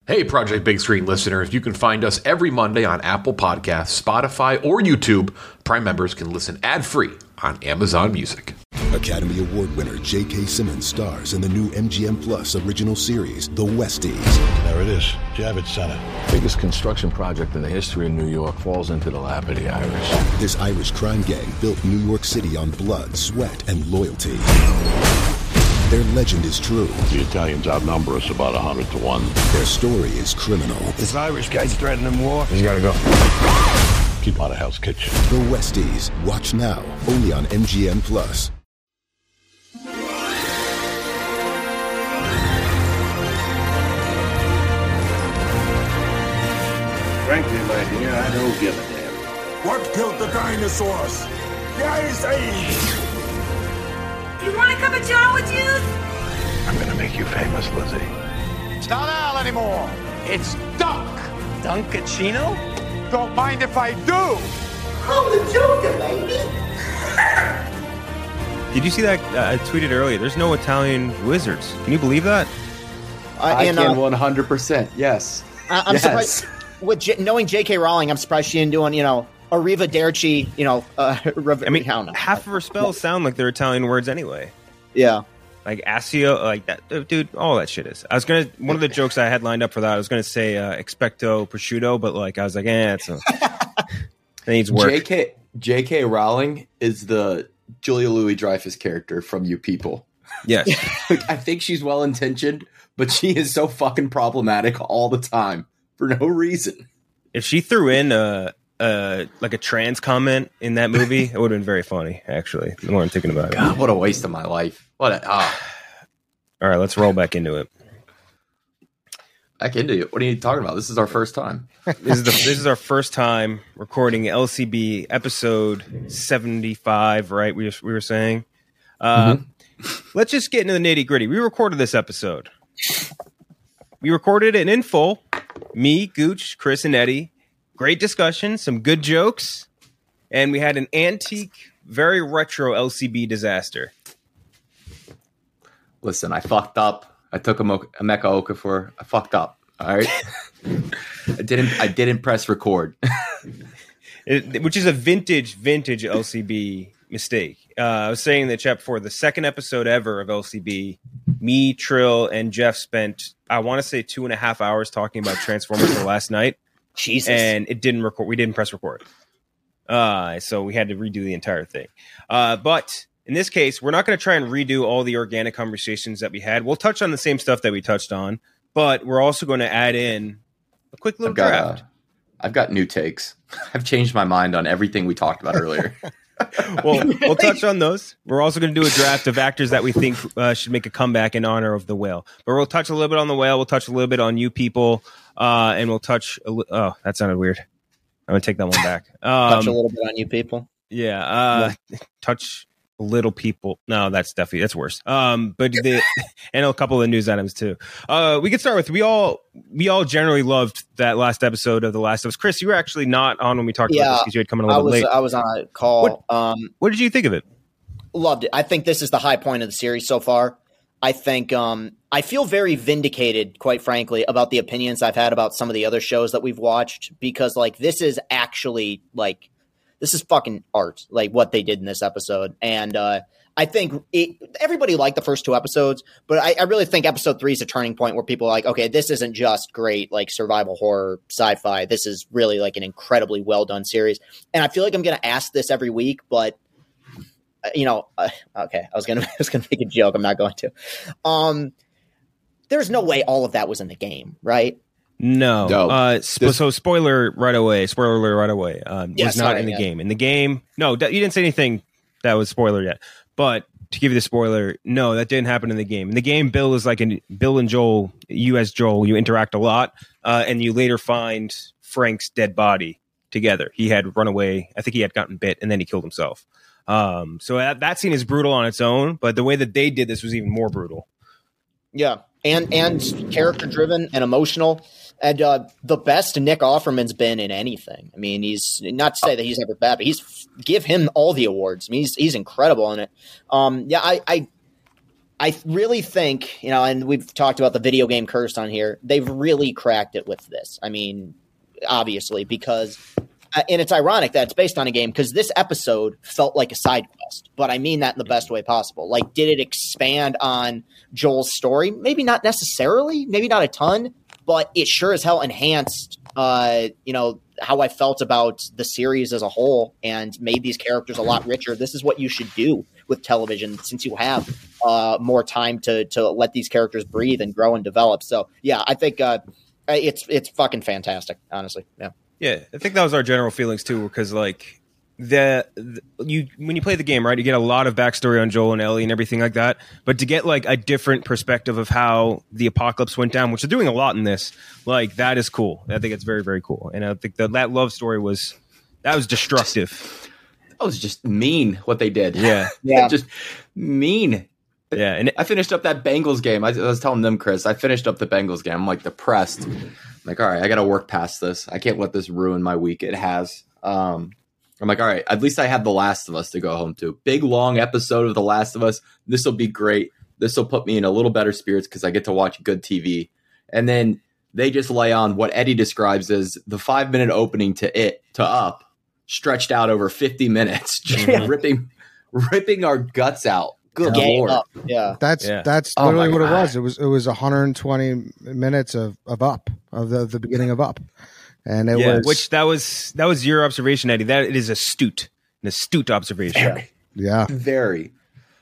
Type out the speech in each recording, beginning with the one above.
Hey, Project Big Screen listeners, you can find us every Monday on Apple Podcasts, Spotify, or YouTube. Prime members can listen ad-free on Amazon Music. Academy Award winner J.K. Simmons stars in the new MGM Plus original series, The Westies. There it is, Javits Center. Biggest construction project in the history of New York falls into the lap of the Irish. This Irish crime gang built New York City on blood, sweat, and loyalty. Their legend is true. The Italians outnumber us about 100 to 1. Their story is criminal. This Irish guy's threatening war. He's gotta go. Keep out of Hell's Kitchen. The Westies. Watch now, only on MGM Plus. Frankly, my dear, I don't give a damn. What killed the dinosaurs? The Ice Age! You want a cup of joe with you? I'm gonna make you famous, Lizzie. It's not Al anymore. It's Dunk. Dunkachino? Don't mind if I do. I'm the Joker, baby. Did you see that? I tweeted earlier. There's no Italian wizards. Can you believe that? I can 100%. Yes. I'm surprised. Knowing J.K. Rowling, I'm surprised she didn't do one. Arrivederci. I mean, half of her spells sound like they're Italian words anyway. Yeah. Like Asio, like that, dude. All that shit is. One of the jokes I had lined up for that. I was gonna say expecto prosciutto, but I was like, it needs work. J.K. Rowling is the Julia Louis-Dreyfus character from You People. Yes. I think she's well intentioned, but she is so fucking problematic all the time for no reason. If she threw in a trans comment in that movie, it would have been very funny, actually, the more I'm thinking about it. God, what a waste of my life. All right, let's roll back into it. Back into it? What are you talking about? This is our first time. This is our first time recording LCB episode 75, right? We were saying. Let's just get into the nitty gritty. We recorded this episode. We recorded it in full. Me, Gooch, Chris, and Eddie. Great discussion, some good jokes, and we had an antique, very retro LCB disaster. Listen, I fucked up. I took a Emeka Okafor. I fucked up. All right, I didn't press record, which is a vintage LCB mistake. I was saying in the chat before, the second episode ever of LCB, me, Trill, and Jeff spent, I want to say, 2.5 hours talking about Transformers the last night. Jesus. And it didn't record. We didn't press record. So we had to redo the entire thing. But in this case, we're not going to try and redo all the organic conversations that we had. We'll touch on the same stuff that we touched on, but we're also going to add in a quick little draft. I've got new takes. I've changed my mind on everything we talked about earlier. Well, we'll touch on those. We're also going to do a draft of actors that we think should make a comeback in honor of the whale. But we'll touch a little bit on the whale. We'll touch a little bit on You People. And we'll touch. Oh, that sounded weird. I'm going to take that one back. Touch a little bit on You People. Yeah. Touch little people. No, that's worse. And a couple of news items too. We could start with, we all generally loved that last episode of The Last of Us. Chris, you were actually not on when we talked about this because you had come in a little bit late. I was on a call. What did you think of it? Loved it. I think this is the high point of the series so far. I think I feel very vindicated, quite frankly, about the opinions I've had about some of the other shows that we've watched, because this is actually this is fucking art, what they did in this episode. And I think everybody liked the first two episodes, but I really think episode 3 is a turning point where people are like, okay, this isn't just great survival horror sci-fi. This is really an incredibly well done series. And I feel like I'm going to ask this every week, but okay, I was gonna make a joke. I'm not going to. There's no way all of that was in the game, right? No. So spoiler right away. Spoiler alert right away. Was not in the game. In the game, no, you didn't say anything that was spoiler yet. But to give you the spoiler, no, that didn't happen in the game. In the game, Bill is Bill and Joel. You as Joel, you interact a lot, and you later find Frank's dead body together. He had run away. I think he had gotten bit, and then he killed himself. So that scene is brutal on its own, but the way that they did this was even more brutal. Yeah, and character driven and emotional, and the best Nick Offerman's been in anything. I mean, he's not to say that he's ever bad, but give him all the awards. I mean, he's incredible in it. I really think, and we've talked about the video game curse on here. They've really cracked it with this. I mean, obviously, because, and it's ironic that it's based on a game because this episode felt like a side quest, but I mean that in the best way possible. Like, did it expand on Joel's story? Maybe not necessarily, maybe not a ton, but it sure as hell enhanced, how I felt about the series as a whole and made these characters a lot richer. This is what you should do with television since you have more time to let these characters breathe and grow and develop. So yeah, I think it's fucking fantastic, honestly. Yeah, I think that was our general feelings too, because like when you play the game, right, you get a lot of backstory on Joel and Ellie and everything like that. But to get like a different perspective of how the apocalypse went down, which they're doing a lot in this, like that is cool. I think it's very, very cool. And I think that love story was destructive. That was just mean what they did. Yeah. Just mean. Yeah, and I finished up that Bengals game. I was telling them, Chris, I finished up the Bengals game. I'm like depressed. I'm like, all right, I got to work past this. I can't let this ruin my week. It has. I'm like, all right, at least I have The Last of Us to go home to. Big, long episode of The Last of Us. This will be great. This will put me in a little better spirits because I get to watch good TV. And then they just lay on what Eddie describes as the 5-minute opening to Up, stretched out over 50 minutes, just ripping our guts out. Good Lord. Up. Yeah. That's literally what it was. It was 120 minutes of Up, of the beginning of Up. And it was that was your observation, Eddie. That it is an astute observation. Yeah. Very.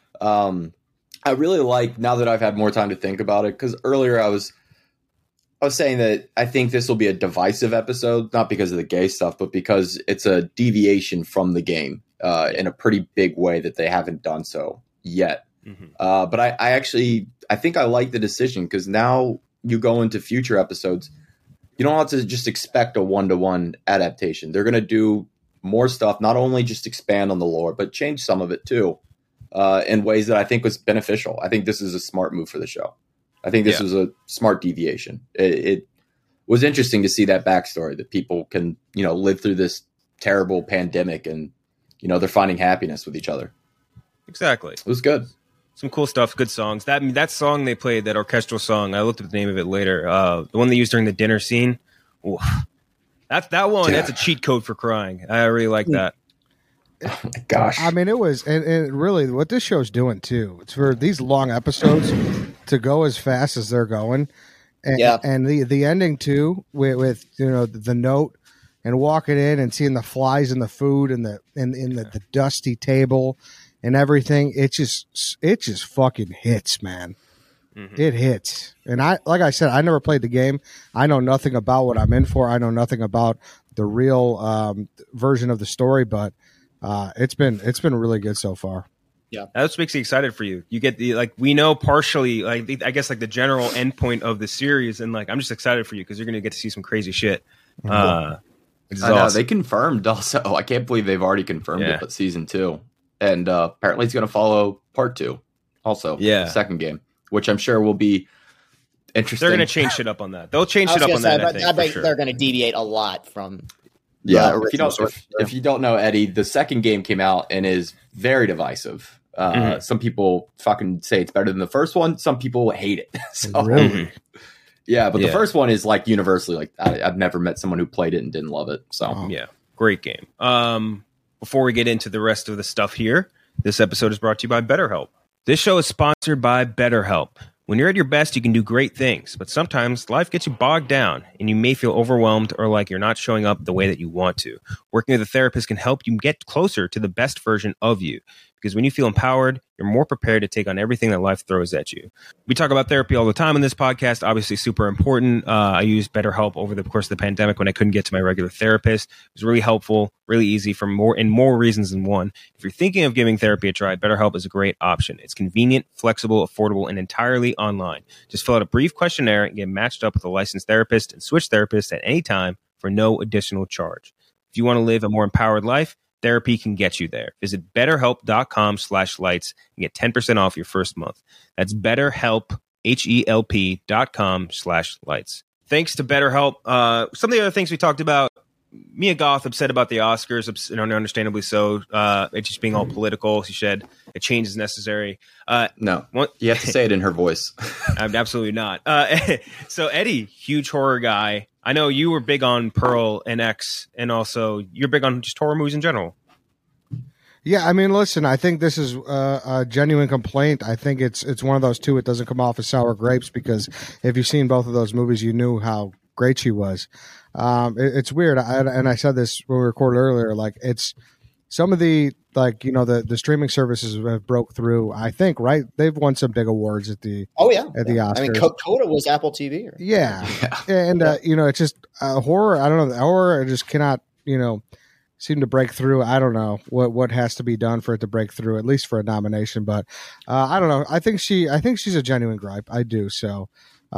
I really like, now that I've had more time to think about it, because earlier I was saying that I think this will be a divisive episode, not because of the gay stuff, but because it's a deviation from the game in a pretty big way that they haven't done so yet. Mm-hmm. But I think I like the decision, because now you go into future episodes, you don't have to just expect a one-to-one adaptation. They're going to do more stuff, not only just expand on the lore, but change some of it too, in ways that I think was beneficial. I think this is a smart move for the show. I think this was a smart deviation. It was interesting to see that backstory, that people can, live through this terrible pandemic and, they're finding happiness with each other. Exactly. It was good. Some cool stuff, good songs. That song they played, that orchestral song, I looked up the name of it later. The one they used during the dinner scene. Oof. That one, that's a cheat code for crying. I really like that. Oh my gosh. I mean, it was, and really what this show's doing too, it's for these long episodes to go as fast as they're going. And the ending too, with the note and walking in and seeing the flies in the food and the dusty table and everything, it just fucking hits, man. Mm-hmm. It hits. And like I said, I never played the game. I know nothing about what I'm in for. I know nothing about the real version of the story, but it's been really good so far. Yeah, that's what makes me excited for you. You get we know partially, I guess the general endpoint of the series, and I'm just excited for you because you're going to get to see some crazy shit. I know, awesome. They confirmed also. I can't believe they've already confirmed it, but season 2. And apparently it's going to follow part 2 also. Yeah. The second game, which I'm sure will be interesting. They're going to change shit up on that. They'll change shit up on that, I think. They're going to deviate a lot from if you don't know, Eddie, the second game came out and is very divisive. Some people fucking say it's better than the first one. Some people hate it. So, really? Yeah, but the first one is universally I've never met someone who played it and didn't love it. So yeah, great game. Before we get into the rest of the stuff here, this episode is brought to you by BetterHelp. This show is sponsored by BetterHelp. When you're at your best, you can do great things, but sometimes life gets you bogged down and you may feel overwhelmed or like you're not showing up the way that you want to. Working with a therapist can help you get closer to the best version of you, because when you feel empowered, you're more prepared to take on everything that life throws at you. We talk about therapy all the time in this podcast, obviously super important. I used BetterHelp over the course of the pandemic when I couldn't get to my regular therapist. It was really helpful, really easy for more reasons than one. If you're thinking of giving therapy a try, BetterHelp is a great option. It's convenient, flexible, affordable, and entirely online. Just fill out a brief questionnaire and get matched up with a licensed therapist and switch therapists at any time for no additional charge. If you want to live a more empowered life, therapy can get you there. Visit betterhelp.com/lights and get 10% off your first month. That's BetterHelp, HELP.com/lights. Thanks to BetterHelp. Some of the other things we talked about Mia Goth upset about the Oscars, understandably so. It just being all political. She said a change is necessary. No, you have to say it in her voice. Absolutely not. So Eddie, huge horror guy. I know you were big on Pearl and X, and also you're big on just horror movies in general. Yeah, I mean, listen, I think this is a genuine complaint. I think it's one of those two. It doesn't come off as sour grapes, because if you've seen both of those movies, you knew how great she was. It's weird, and I said this when we recorded earlier. Like, it's some of the the streaming services have broke through. I think, right? They've won some big awards at the at the Oscars. I mean, Coda was Apple TV. Yeah. And it's just horror. I don't know, horror just cannot seem to break through. I don't know what has to be done for it to break through, at least for a nomination. But I don't know. I think she's a genuine gripe. I do. So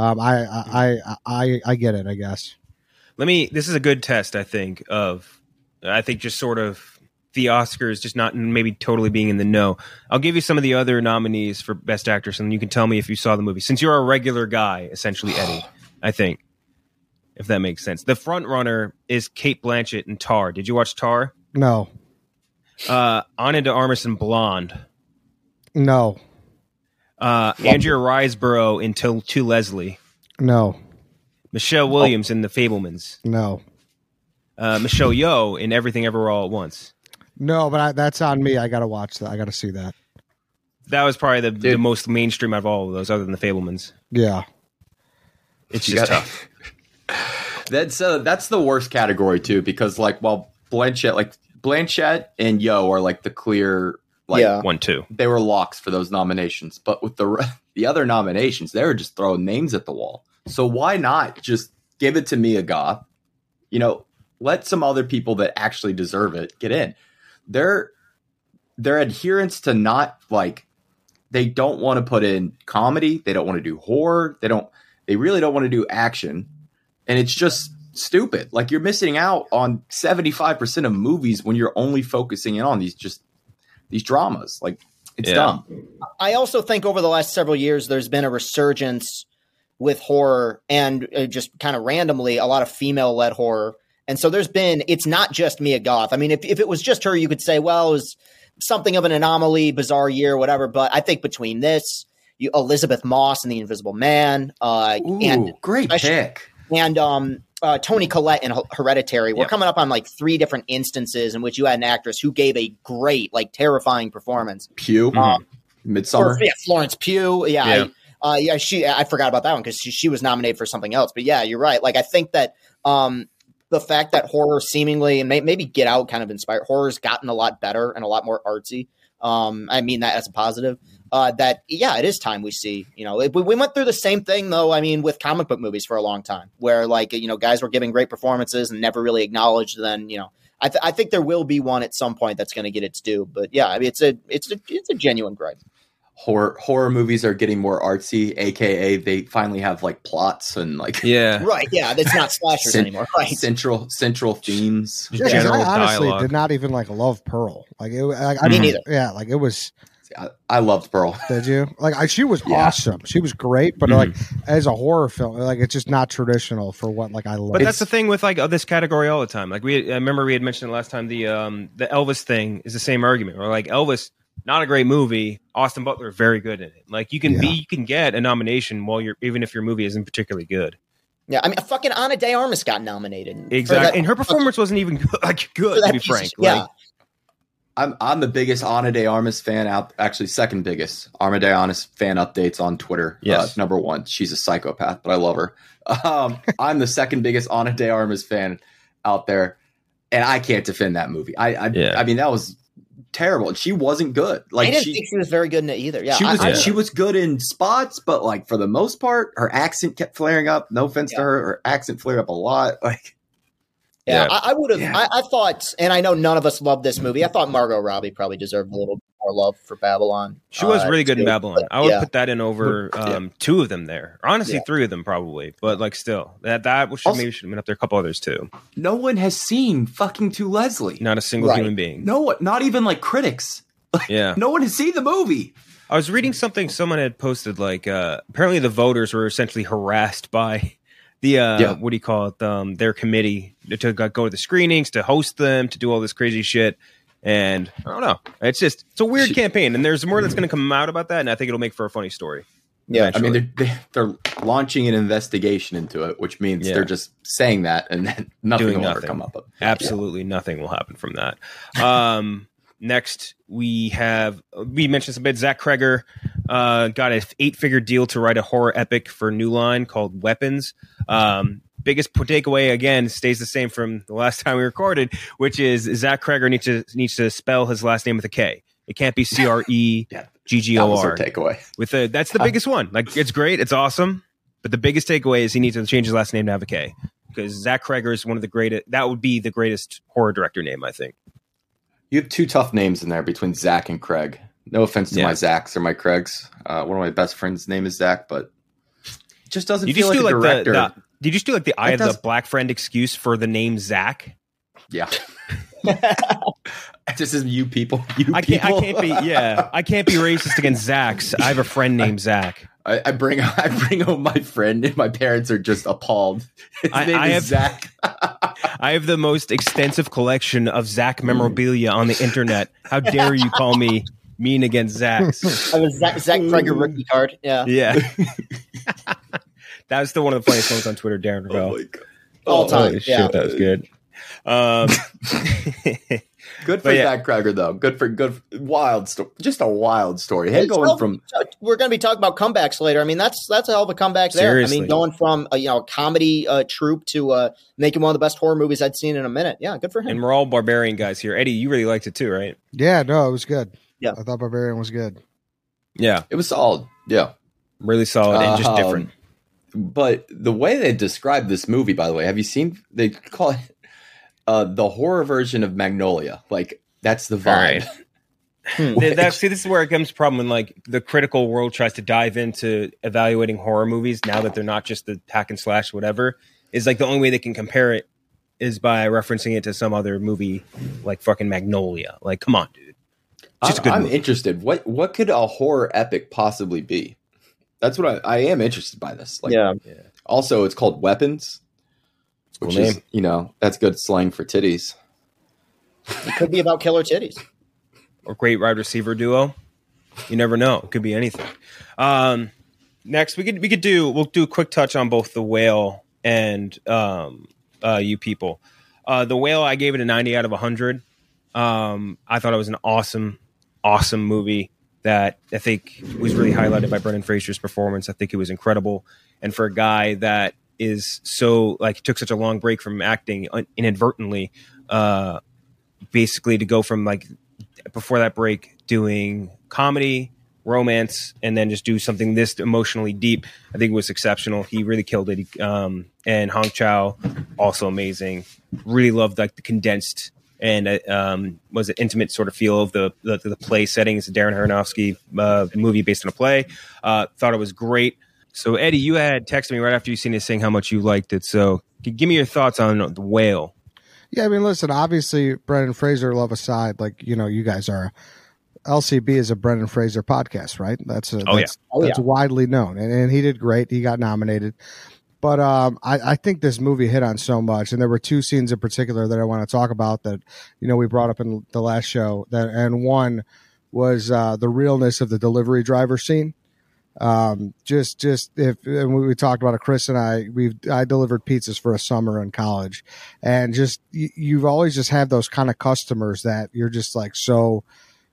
I get it, I guess. This is a good test, I think just sort of the Oscars just not maybe totally being in the know. I'll give you some of the other nominees for Best Actress, and you can tell me if you saw the movie, since you're a regular guy, essentially, Eddie, I think, if that makes sense. The front runner is Cate Blanchett in Tar. Did you watch Tar? No. Ana de Armas in Blonde. No. Andrea Riseborough in To Leslie. No. Michelle Williams in The Fabelmans. No. Michelle Yeoh in Everything Everywhere All at Once. No, but that's on me. I got to watch that. I got to see that. That was probably the most mainstream out of all of those, other than The Fabelmans. Yeah. It's just tough. That's the worst category, too, because, while Blanchett and Yeoh are, the clear... 1-2. They were locks for those nominations. But with the other nominations, they were just throwing names at the wall. So why not just give it to Mia Goth? Let some other people that actually deserve it get in. Their adherence to not they don't want to put in comedy. They don't want to do horror. They really don't want to do action. And it's just stupid. You're missing out on 75% of movies when you're only focusing in on these dramas. It's dumb. I also think over the last several years, there's been a resurgence with horror and just kind of randomly a lot of female-led horror. And so it's not just Mia Goth. I mean, if it was just her, you could say, well, it was something of an anomaly, bizarre year, whatever. But I think between this, Elizabeth Moss and The Invisible Man, and great pick, and Toni Collette in Hereditary, we're coming up on 3 different instances in which you had an actress who gave a great, terrifying performance. Pugh, Midsommar, Florence Pugh, I forgot about that one because she was nominated for something else. But yeah, you're right. I think that the fact that horror seemingly, and maybe Get Out kind of inspired, horror's gotten a lot better and a lot more artsy. I mean that as a positive. It is time we see. We went through the same thing though. I mean, with comic book movies for a long time, where guys were giving great performances and never really acknowledged. Then I think there will be one at some point that's going to get its due. But yeah, I mean, it's a genuine gripe. Horror movies are getting more artsy, aka they finally have plots and right, yeah, it's not slashers anymore, right? Central themes, general I honestly dialogue. Did not even like love Pearl. I me neither. Yeah, it was. I loved Pearl. Did you? She was awesome. She was great, but as a horror film, it's just not traditional for what I love. But that's the thing with this category all the time. I remember we had mentioned it last time. The Elvis thing is the same argument. Or Elvis, not a great movie. Austin Butler, very good in it. You can get a nomination even if your movie isn't particularly good. Yeah, I mean, fucking Ana de Armas got nominated. Exactly, and her performance wasn't even good to be frank. Yeah. I'm the biggest Ana de Armas fan out. Actually, second biggest Ana de Armas fan updates on Twitter. Yes. Number 1, she's a psychopath, but I love her. I'm the second biggest Ana de Armas fan out there, and I can't defend that movie. I mean, that was terrible, and she wasn't good. I didn't think she was very good in it either. Yeah, she was good in spots, but for the most part, her accent kept flaring up. No offense to her accent flared up a lot. Yeah, I would have. Yeah. I thought, and I know none of us loved this movie. I thought Margot Robbie probably deserved a little more love for Babylon. She was really good in Babylon. I would put that in over 2 of them there. Or honestly, 3 of them probably. But still, that maybe should have been up there. A couple others too. No one has seen fucking To Leslie. Not a single human being. No one, not even critics. No one has seen the movie. I was reading something someone had posted. Apparently the voters were essentially harassed by what do you call it? Their committee to go to the screenings, to host them, to do all this crazy shit. And I don't know. It's a weird campaign, and there's more that's going to come out about that, and I think it'll make for a funny story. Yeah, eventually. I mean, they're launching an investigation into it, which means they're just saying that, and then nothing will ever come up. Absolutely nothing will happen from that. Next, we mentioned some bit. Zach Kreger got an 8-figure deal to write a horror epic for New Line called Weapons. Biggest takeaway, again, stays the same from the last time we recorded, which is Zach Kreger needs to spell his last name with a K. It can't be CREGGOR. Takeaway. That's the biggest one. Like, it's great, it's awesome, but the biggest takeaway is he needs to change his last name to have a K, because Zach Kreger is one of the greatest. That would be the greatest horror director name, I think. You have two tough names in there between Zach and Craig. No offense to my Zachs or my Craigs. One of my best friends' name is Zach, but it just doesn't feel like a director. Did you just do like the I have the black friend excuse for the name Zach? Yeah. This is you people. I can't be racist against Zachs. I have a friend named Zach. I bring home my friend, and my parents are just appalled. His name is Zach. I have the most extensive collection of Zach memorabilia on the internet. How dare you call me mean against Zachs? I was Zach Kreger rookie card. Yeah. That was still one of the funniest ones on Twitter, Darren Ravel. Oh my God. All time. Shit, that was good. Good for Zach Kreger, though. Good for wild story. Just a wild story. We're going to be talking about comebacks later. I mean, that's a hell of a comeback there. Seriously. I mean, going from a comedy troupe to making one of the best horror movies I'd seen in a minute. Yeah, good for him. And we're all Barbarian guys here. Eddie, you really liked it too, right? Yeah, no, it was good. Yeah, I thought Barbarian was good. Yeah, it was solid. Yeah, really solid and just different. But the way they describe this movie, by the way, have you seen? They call it the horror version of Magnolia. Like, that's the vibe. Right. This is where it comes a problem when like the critical world tries to dive into evaluating horror movies now that they're not just the hack and slash whatever. Is like the only way they can compare it is by referencing it to some other movie like fucking Magnolia. Like, come on, dude. I'm interested. What could a horror epic possibly be? That's what I am interested by this. Like, yeah. Also, it's called Weapons, which cool is, that's good slang for titties. It could be about killer titties. Or great wide receiver duo. You never know. It could be anything. Next, we'll do a quick touch on both The Whale and You People. The Whale, I gave it a 90 out of 100. I thought it was an awesome movie that I think was really highlighted by Brendan Fraser's performance. I think it was incredible. And for a guy that is so like took such a long break from acting inadvertently, basically to go from like before that break doing comedy, romance, and then just do something this emotionally deep, I think it was exceptional. He really killed it. And Hong Chow, also amazing. Really loved like the condensed and was an intimate sort of feel of the play setting. It's a Darren Aronofsky movie based on a play. Thought it was great. So Eddie, you had texted me right after you seen it saying how much you liked it. So give me your thoughts on The Whale. Yeah, I mean, listen, obviously Brendan Fraser love aside, like, you guys are, LCB is a Brendan Fraser podcast, right? That's widely known. And he did great. He got nominated. But I think this movie hit on so much, and there were two scenes in particular that I want to talk about that we brought up in the last show. And one was the realness of the delivery driver scene. Just if and we talked about it, Chris and I delivered pizzas for a summer in college, and just you've always just had those kind of customers that you're just like so.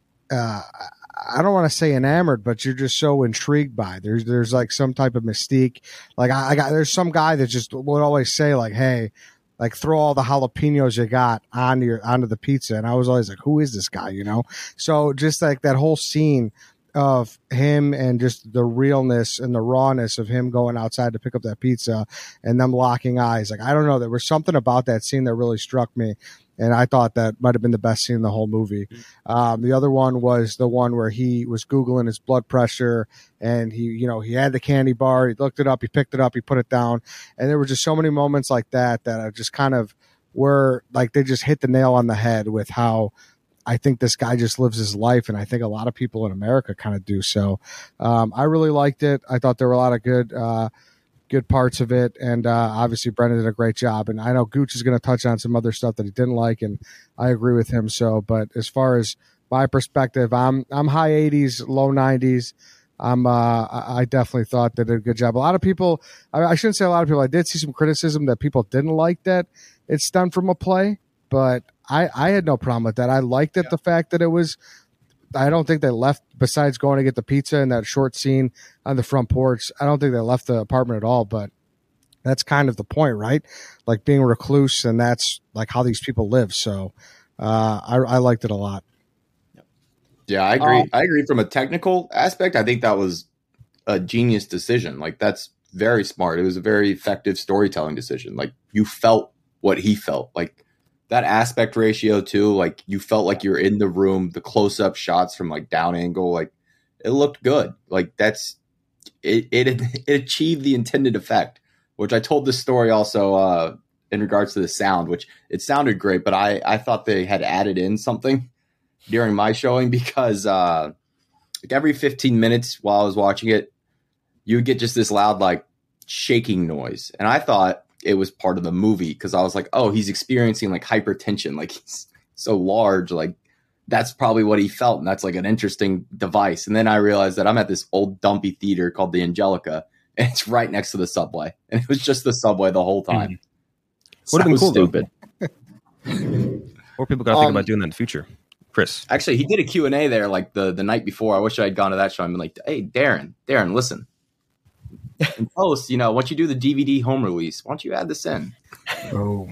I don't want to say enamored, but you're just so intrigued by. There's like some type of mystique. Like there's some guy that just would always say like, "Hey, like throw all the jalapenos you got onto the pizza," and I was always like, "Who is this guy?" So just like that whole scene of him and just the realness and the rawness of him going outside to pick up that pizza and them locking eyes. Like, I don't know, there was something about that scene that really struck me. And I thought that might have been the best scene in the whole movie. The other one was the one where he was Googling his blood pressure and he had the candy bar. He looked it up. He picked it up. He put it down. And there were just so many moments like that I just kind of were like, they just hit the nail on the head with how I think this guy just lives his life. And I think a lot of people in America kind of do. So I really liked it. I thought there were a lot of good good parts of it, and obviously Brendan did a great job. And I know Gooch is going to touch on some other stuff that he didn't like, and I agree with him. So, but as far as my perspective, I'm high 80s, low 90s. I definitely thought they did a good job. A lot of people, I shouldn't say a lot of people. I did see some criticism that people didn't like that it stemmed from a play, but I had no problem with that. I liked it, the fact that it was. I don't think they left, besides going to get the pizza and that short scene on the front porch. I don't think they left the apartment at all, but that's kind of the point, right? Like being recluse, and that's like how these people live. So I liked it a lot. Yeah, I agree. I agree from a technical aspect. I think that was a genius decision. Like, that's very smart. It was a very effective storytelling decision. Like, you felt what he felt. Like, that aspect ratio too, like you felt like you're in the room, the close-up shots from like down angle, like it looked good. Like it achieved the intended effect, which I told this story also in regards to the sound, which it sounded great, but I thought they had added in something during my showing because like every 15 minutes while I was watching it, you would get just this loud like shaking noise. And I thought it was part of the movie because I was like, oh, he's experiencing like hypertension, like he's so large, like that's probably what he felt, and that's like an interesting device. And then I realized that I'm at this old dumpy theater called the Angelica, and it's right next to the subway, and it was just the subway the whole time. Would have been cool, stupid. More people got to think about doing that in the future. Chris, actually, he did a Q&A there like the night before. I wish I had gone to that show. I'm like, hey, Darren, listen. In post, once you do the DVD home release, why don't you add this in? Oh,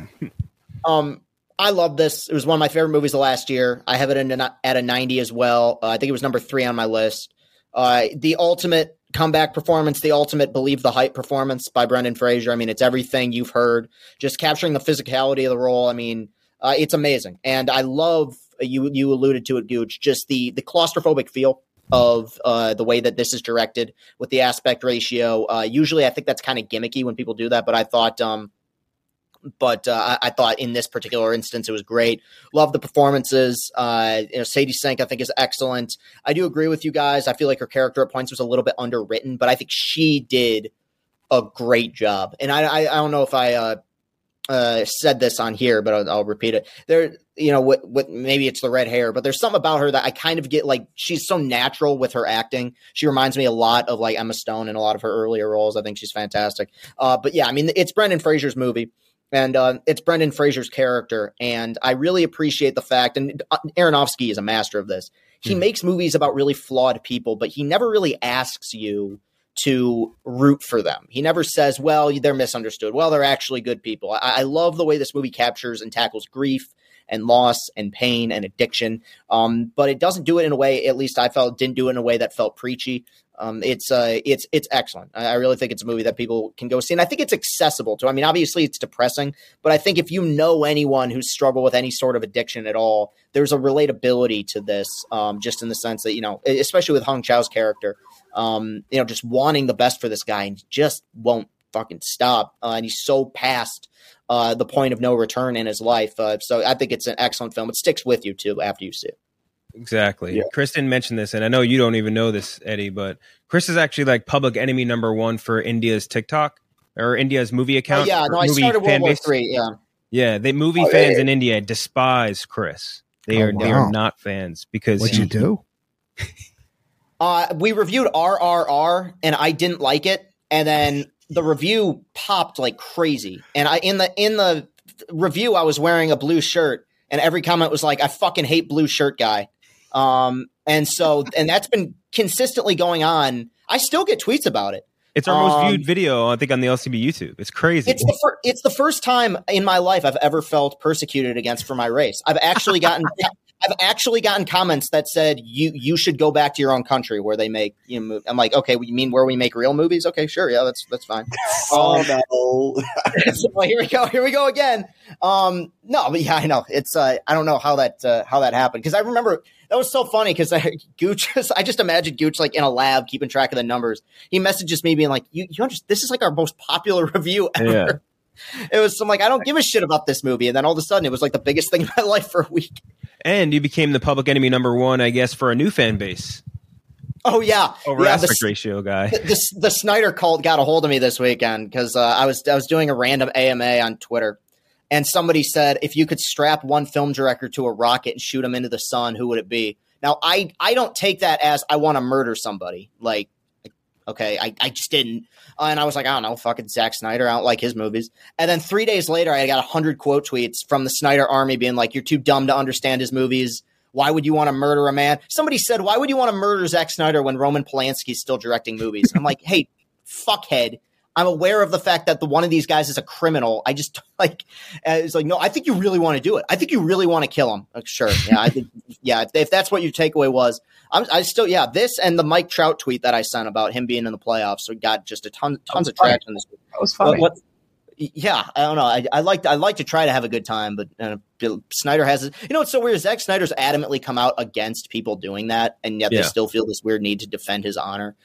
I love this. It was one of my favorite movies of last year. I have it at a 90 as well. I think it was number 3 on my list. The ultimate comeback performance, the ultimate believe the hype performance by Brendan Fraser. I mean, it's everything you've heard. Just capturing the physicality of the role. I mean, it's amazing, and I love you alluded to it, Gooch. Just the claustrophobic feel of the way that this is directed with the aspect ratio. Usually I think that's kind of gimmicky when people do that, but I thought I thought in this particular instance it was great. Love the performances. Sadie Sink I think is excellent. I do agree with you guys. I feel like her character at points was a little bit underwritten, but I think she did a great job. And I don't know if I said this on here, but I'll repeat it. There, what maybe it's the red hair, but there's something about her that I kind of get, like, she's so natural with her acting. She reminds me a lot of like Emma Stone in a lot of her earlier roles. I think she's fantastic. But yeah, I mean, it's Brendan Fraser's movie, and it's Brendan Fraser's character, and I really appreciate the fact. And Aronofsky is a master of this. He makes movies about really flawed people, but he never really asks you to root for them. He never says, well, they're misunderstood. Well, they're actually good people. I love the way this movie captures and tackles grief and loss and pain and addiction. But it doesn't do it in a way, at least I felt, didn't do it in a way that felt preachy. It's excellent. I really think it's a movie that people can go see. And I think it's accessible to. I mean, obviously it's depressing, but I think if you know anyone who's struggled with any sort of addiction at all, there's a relatability to this, just in the sense that, especially with Hong Chau's character, just wanting the best for this guy, and he just won't fucking stop. And he's so past the point of no return in his life. So I think it's an excellent film. It sticks with you too after you see it. Exactly. Yeah. Chris didn't mention this, and I know you don't even know this, Eddie, but Chris is actually like public enemy number 1 for India's TikTok or India's movie account. I started World War III. Yeah. Yeah. The movie fans in India despise Chris. They are not fans because what'd you do? We reviewed RRR and I didn't like it. And then the review popped like crazy. And in the review, I was wearing a blue shirt, and every comment was like, I fucking hate blue shirt guy. And that's been consistently going on. I still get tweets about it. It's our most viewed video, I think, on the LCB YouTube. It's crazy. It's the first time in my life I've ever felt persecuted against for my race. I've actually gotten comments that said you should go back to your own country where they make I'm like, okay, you mean where we make real movies? Okay, sure, yeah, that's fine. No. Well, here we go again. No, but yeah, I know it's I don't know how that happened, because I remember that was so funny because I just imagined Gooch like in a lab keeping track of the numbers. He messages me being like, you understand, this is like our most popular review ever. Yeah. It was some like, I don't give a shit about this movie, and then all of a sudden it was like the biggest thing in my life for a week. And you became the public enemy number 1, I guess, for a new fan base. Oh yeah, over aspect ratio guy. The Snyder cult got a hold of me this weekend because I was doing a random AMA on Twitter, and somebody said, if you could strap one film director to a rocket and shoot him into the sun, who would it be? Now I don't take that as I want to murder somebody. Like, okay, I just didn't, and I was like, I don't know, fucking Zack Snyder. I don't like his movies. And then 3 days later, I got 100 quote tweets from the Snyder army being like, "You're too dumb to understand his movies. Why would you want to murder a man?" Somebody said, "Why would you want to murder Zack Snyder when Roman Polanski's still directing movies?" I'm like, hey, fuckhead. I'm aware of the fact that one of these guys is a criminal. I just it's like, no, I think you really want to do it. I think you really want to kill him. Like, sure. Yeah. I think, yeah. If that's what your takeaway was, I still, yeah, this and the Mike Trout tweet that I sent about him being in the playoffs. So got just tons of traction this week. That was funny. Yeah, I don't know. I like to try to have a good time, but Snyder has it. You know what's so weird? Zack Snyder's adamantly come out against people doing that, and yet they still feel this weird need to defend his honor.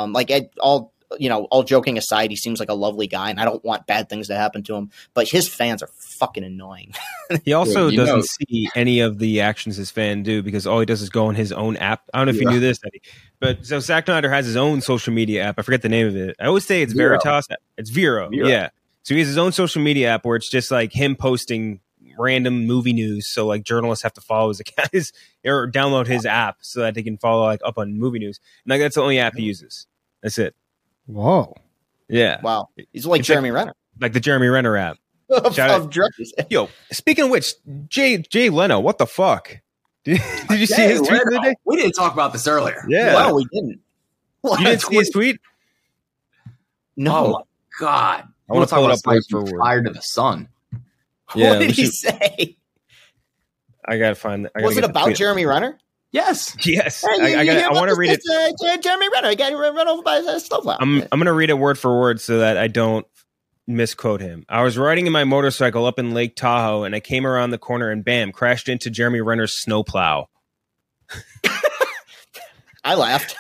All joking aside, he seems like a lovely guy, and I don't want bad things to happen to him. But his fans are fucking annoying. He also doesn't see any of the actions his fans do because all he does is go on his own app. I don't know if you knew this, Eddie, but so Zack Snyder has his own social media app. I forget the name of it. I always say it's Veritas. It's Vero. Yeah. So he has his own social media app where it's just like him posting random movie news. So like journalists have to follow his account or download his app so that they can follow like up on movie news. And like that's the only app he uses. That's it. Whoa. Yeah. Wow. He's like Jeremy Renner. Like the Jeremy Renner app. of drugs. Yo, speaking of which, Jay Leno, what the fuck? Did you see his tweet the other day? We didn't talk about this earlier. Yeah. No, we didn't. You didn't see his tweet? No. Oh my God. I want to pull it up word for word. Fired to the sun. Yeah, what did he say? I gotta find it. Was it about Jeremy Renner? Yes. Yes. I want to read it. Jeremy Renner. I got run over by a snowplow. I'm going to read it word for word so that I don't misquote him. I was riding in my motorcycle up in Lake Tahoe, and I came around the corner and bam, crashed into Jeremy Renner's snowplow. I laughed.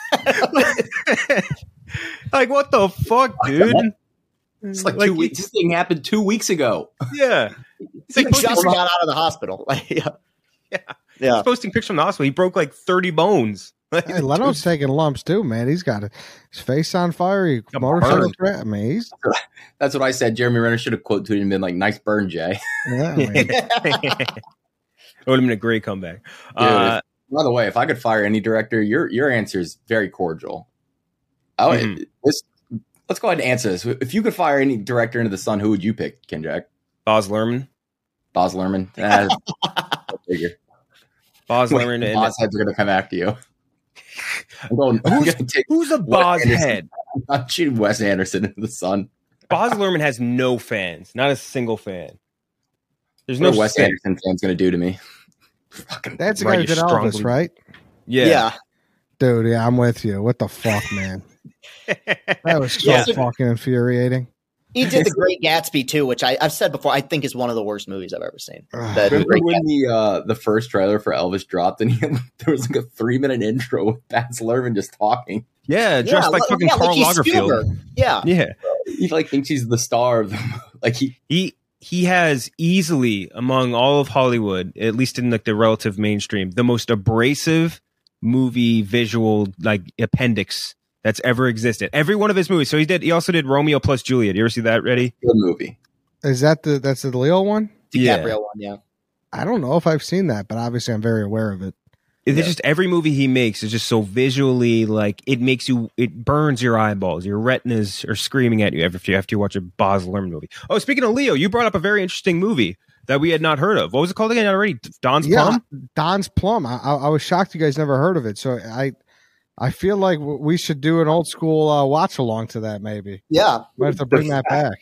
Like, what the fuck, dude? It's like 2 weeks. This thing happened 2 weeks ago. Yeah. He just got out of the hospital. Yeah. He's posting pictures from the hospital. He broke like 30 bones. Hey, Leno's taking lumps too, man. He's got his face on fire. He motorcycle threat. I mean, that's what I said. Jeremy Renner should have quote tweeted and been like, "Nice burn, Jay." Yeah, it would have been a great comeback. By the way, if I could fire any director, your answer is very cordial. Let's go ahead and answer this. If you could fire any director into the sun, who would you pick, Kenjack? Baz Luhrmann. Baz Luhrmann. Figure. Baz Luhrmann. And Baz heads are going to come after you. Who's a Baz head? I'm shooting Wes Anderson into the sun. Baz Luhrmann has no fans. Not a single fan. There's what no Wes Anderson fan's going to do to me. That's the guy who did Elvis, right? Yeah. Dude, yeah, I'm with you. What the fuck, man? That was so fucking infuriating. He did The Great Gatsby too, which I've said before. I think is one of the worst movies I've ever seen. Remember when the first trailer for Elvis dropped, and there was like a 3-minute intro with Baz Luhrmann just talking. Yeah, just like fucking Karl Lagerfeld. Yeah. He like thinks he's the star of the like he has easily among all of Hollywood, at least in like the relative mainstream, the most abrasive movie visual like appendix that's ever existed. Every one of his movies. So he also did Romeo plus Juliet. You ever see that, Reddy? Good movie. Is that's the Leo one? DiCaprio one, yeah. I don't know if I've seen that, but obviously I'm very aware of it. It's just every movie he makes is just so visually like it burns your eyeballs. Your retinas are screaming at you after you watch a Baz Luhrmann movie. Oh, speaking of Leo, you brought up a very interesting movie that we had not heard of. What was it called again already? Don's Plum? Don's Plum. I was shocked you guys never heard of it. So I feel like we should do an old school watch along to that maybe. Yeah. Might have to bring that back.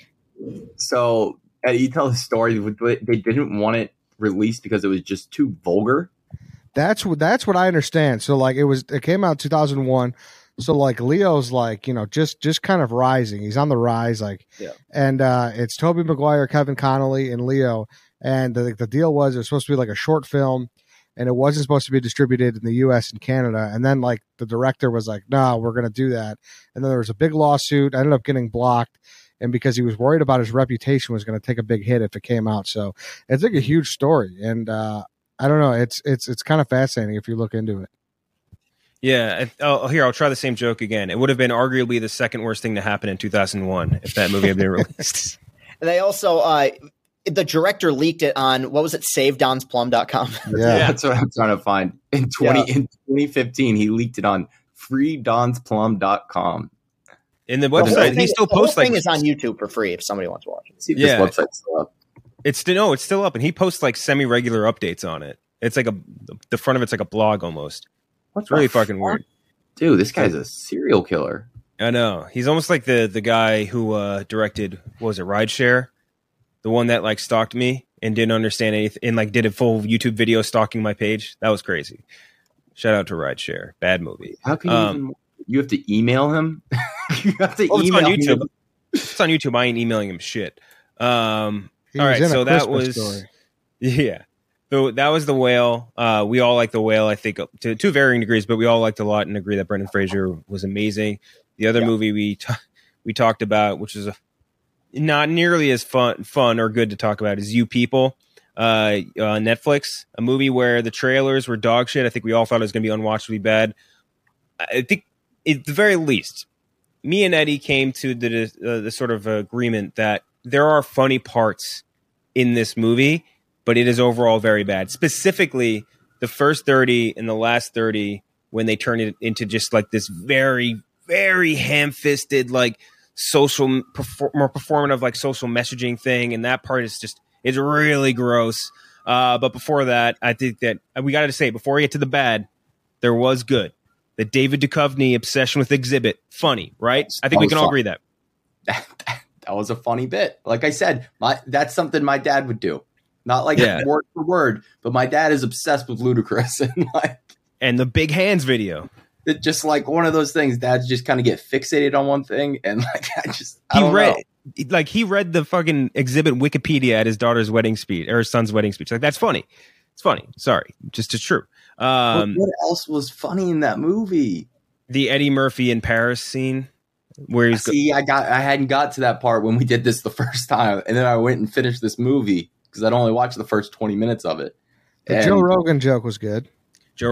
So you tell the story. They didn't want it released because it was just too vulgar. That's what I understand. So like it came out in 2001. So like Leo's like, just kind of rising. He's on the rise, and it's Tobey Maguire, Kevin Connolly, and Leo. And the deal was it was supposed to be like a short film, and it wasn't supposed to be distributed in the U.S. and Canada. And then like the director was like, "No, we're going to do that." And then there was a big lawsuit. I ended up getting blocked, and because he was worried about his reputation was going to take a big hit if it came out. So it's like a huge story, and I don't know. It's kind of fascinating if you look into it. Yeah. Here, I'll try the same joke again. It would have been arguably the second worst thing to happen in 2001 if that movie had been released. They also, the director leaked it on, what was it, savedonsplum.com? Yeah, that's what I'm trying to find. In 2015, he leaked it on freedonsplum.com. In the website, he still posts the whole thing is on YouTube for free if somebody wants to watch it. See if this website's still up. It's still up, and he posts like semi-regular updates on it. It's like the front of it's like a blog almost. It's really fucking weird. Dude, this guy's a serial killer. I know. He's almost like the guy who directed, what was it, Rideshare? The one that like stalked me and didn't understand anything and like did a full YouTube video stalking my page. That was crazy. Shout out to Rideshare. Bad movie. How can you have to email him? You have to email it's on YouTube. him. It's on YouTube. I ain't emailing him shit. All right, so that was story. Yeah. So that was The Whale. We all like The Whale, I think, to varying degrees, but we all liked a lot and agree that Brendan Fraser was amazing. The other movie we talked about, which is not nearly as fun or good to talk about, is You People, Netflix, a movie where the trailers were dog shit. I think we all thought it was going to be unwatchably bad. I think, at the very least, me and Eddie came to the sort of agreement that there are funny parts in this movie, but it is overall very bad. Specifically, the first 30 and the last 30, when they turn it into just like this very, very ham-fisted, like more performative, like social messaging thing. And that part is it's really gross. But before that, I think that we got to say, before we get to the bad, there was good. The David Duchovny obsession with Exhibit, funny, right? I think we can all agree that. That was a funny bit. Like I said, that's something my dad would do. Not like word for word, but my dad is obsessed with Ludacris and the Big Hands video. It's just like one of those things. Dads just kind of get fixated on one thing, and he read the fucking Exhibit Wikipedia at his daughter's wedding speech or his son's wedding speech. Like, that's funny. It's funny. Sorry, just it's true. What else was funny in that movie? The Eddie Murphy in Paris scene. Where he's I hadn't got to that part when we did this the first time, and then I went and finished this movie because I'd only watched the first 20 minutes of it. The Joe Rogan joke was good. The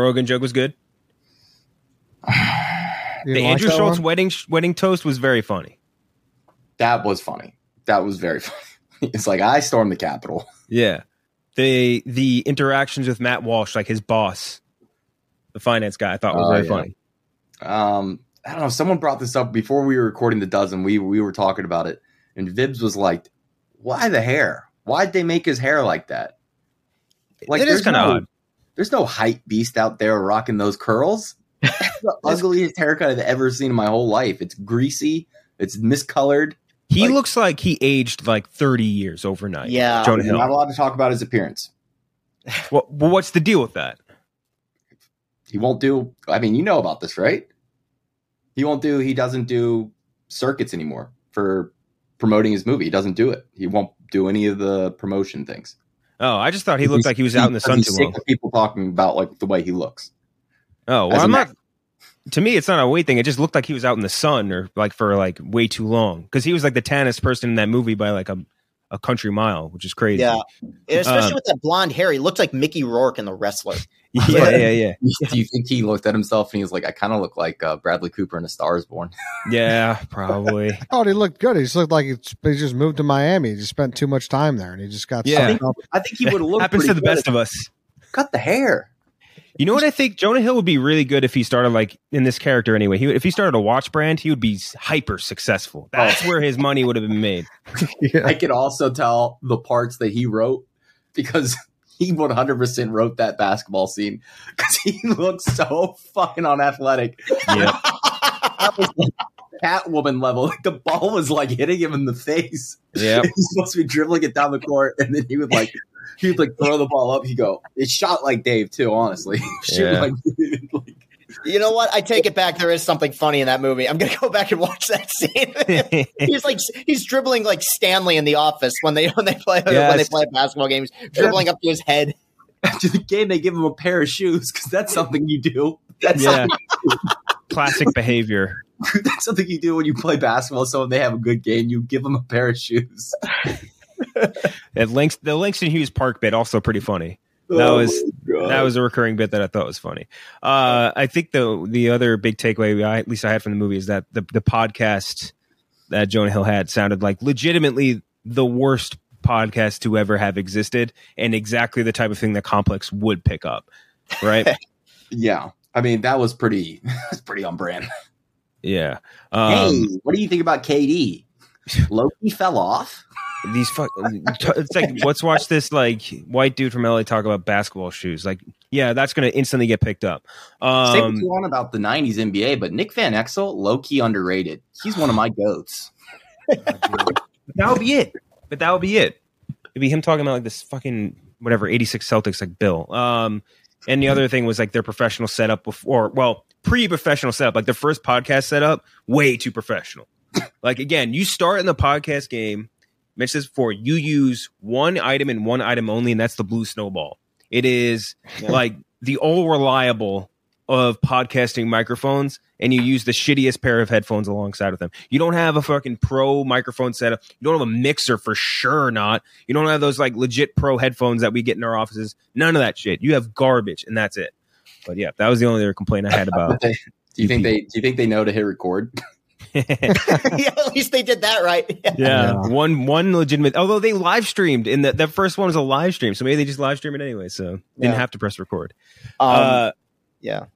Andrew Schultz wedding toast was very funny. That was funny. That was very funny. It's like, I stormed the Capitol. Yeah. The interactions with Matt Walsh, like his boss, the finance guy, I thought was very funny. I don't know. Someone brought this up before we were recording The Dozen. We were talking about it, and Vibs was like, "Why the hair? Why'd they make his hair like that?" Like, it is kind of odd. There's no hype beast out there rocking those curls. That's the ugliest haircut I've ever seen in my whole life. It's greasy. It's miscolored. He looks like he aged like 30 years overnight. Yeah, Jonah Hill. You're not allowed to talk about his appearance. Well, what's the deal with that? He won't do. I mean, you know about this, right? He doesn't do circuits anymore for promoting his movie. He doesn't do it. He won't do any of the promotion things. Oh, I just thought he looked like he was out in the sun too long. People talking about like the way he looks. Oh, well, I'm not. To me, it's not a weight thing. It just looked like he was out in the sun or like for like way too long, because he was like the tannest person in that movie by like a country mile, which is crazy. Yeah, especially with that blonde hair, he looked like Mickey Rourke in The Wrestler. Yeah. Do you think he looked at himself and he was like, I kind of look like Bradley Cooper in A Star Is Born? Yeah, probably. Oh, he looked good. He just looked like he just moved to Miami. He just spent too much time there, and he just got. Yeah, I think he would have looked. Happens to the best of us. Cut the hair. You know what I think? Jonah Hill would be really good if he started like in this character anyway. If he started a watch brand, he would be hyper successful. That's where his money would have been made. Yeah. I could also tell the parts that he wrote because he 100% wrote that basketball scene because he looks so fucking unathletic. Yeah. That was like Catwoman level. Like the ball was like hitting him in the face. Yeah. He's supposed to be dribbling it down the court, and then he would throw the ball up. He'd go, it shot like Dave too, honestly. You know what? I take it back. There is something funny in that movie. I'm gonna go back and watch that scene. he's dribbling like Stanley in The Office when they play a basketball game. He's dribbling up to his head. After the game, they give him a pair of shoes because that's something you do. That's something you do. Classic behavior. That's something you do when you play basketball. So when they have a good game, you give them a pair of shoes. The Langston Hughes Park bit also pretty funny. That was a recurring bit that I thought was funny. I think the other big takeaway, at least I had from the movie, is that the podcast that Jonah Hill had sounded like legitimately the worst podcast to ever have existed, and exactly the type of thing that Complex would pick up. Right? Yeah, I mean that was pretty on brand. Yeah. Hey, what do you think about KD? Loki fell off. It's like, let's watch this like white dude from LA talk about basketball shoes. Like, yeah, that's going to instantly get picked up. Say what you want about the 90s NBA, but Nick Van Exel, low-key underrated. He's one of my goats. That would be it. But that would be it. It'd be him talking about like this fucking whatever 86 Celtics like Bill. And the other thing was like their professional setup before, well, pre-professional setup, like their first podcast setup, way too professional. Like, again, you start in the podcast game, mentioned this before, you use one item and one item only, and that's the blue snowball. It is like the all reliable of podcasting microphones, and you use the shittiest pair of headphones alongside with them. You don't have a fucking pro microphone setup. You don't have a mixer for sure not. You don't have those like legit pro headphones that we get in our offices. None of that shit. You have garbage, and that's it. But yeah, that was the only other complaint I had about. Do you think they know to hit record? Yeah, at least they did that right. Yeah. One legitimate. Although they live streamed in that first one was a live stream, so maybe they just live stream it anyway. So didn't have to press record. Yeah.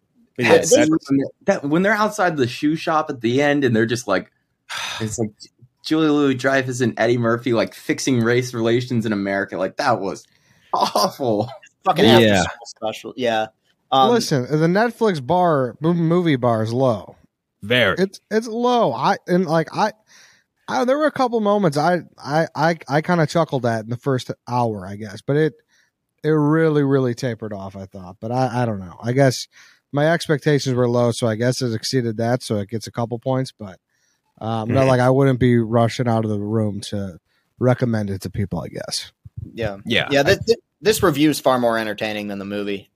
When they're outside the shoe shop at the end, and they're just like, it's like Julia Louis-Dreyfus and Eddie Murphy like fixing race relations in America. Like that was awful. Fucking special. Yeah. Listen, the Netflix movie bar is low. Very. It's low. There were a couple moments I kind of chuckled at in the first hour, I guess, but it really, really tapered off, I thought. But I don't know. I guess my expectations were low, so I guess it exceeded that, so it gets a couple points. But not like I wouldn't be rushing out of the room to recommend it to people, I guess. Yeah. This review is far more entertaining than the movie.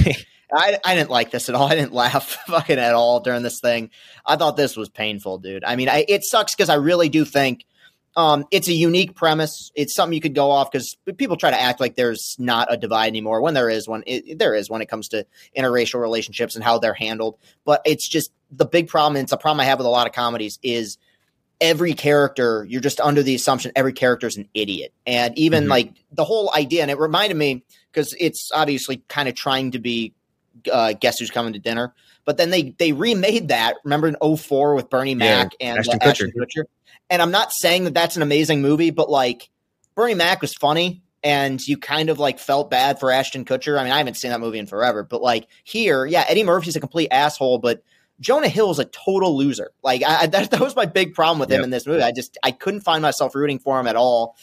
I didn't like this at all. I didn't laugh fucking at all during this thing. I thought this was painful, dude. I mean, it sucks because I really do think it's a unique premise. It's something you could go off because people try to act like there's not a divide anymore when there is one. There is when it comes to interracial relationships and how they're handled. But it's just the big problem, and it's a problem I have with a lot of comedies, is every character, you're just under the assumption every character is an idiot. And even like the whole idea, and it reminded me because it's obviously kind of trying to be Guess Who's Coming to Dinner, but then they remade that. Remember in 2004 with Bernie Mac and Ashton Kutcher. And I'm not saying that that's an amazing movie, but like Bernie Mac was funny, and you kind of like felt bad for Ashton Kutcher. I mean, I haven't seen that movie in forever, but like here, Eddie Murphy's a complete asshole, but Jonah Hill is a total loser. Like that was my big problem with him in this movie. I couldn't find myself rooting for him at all.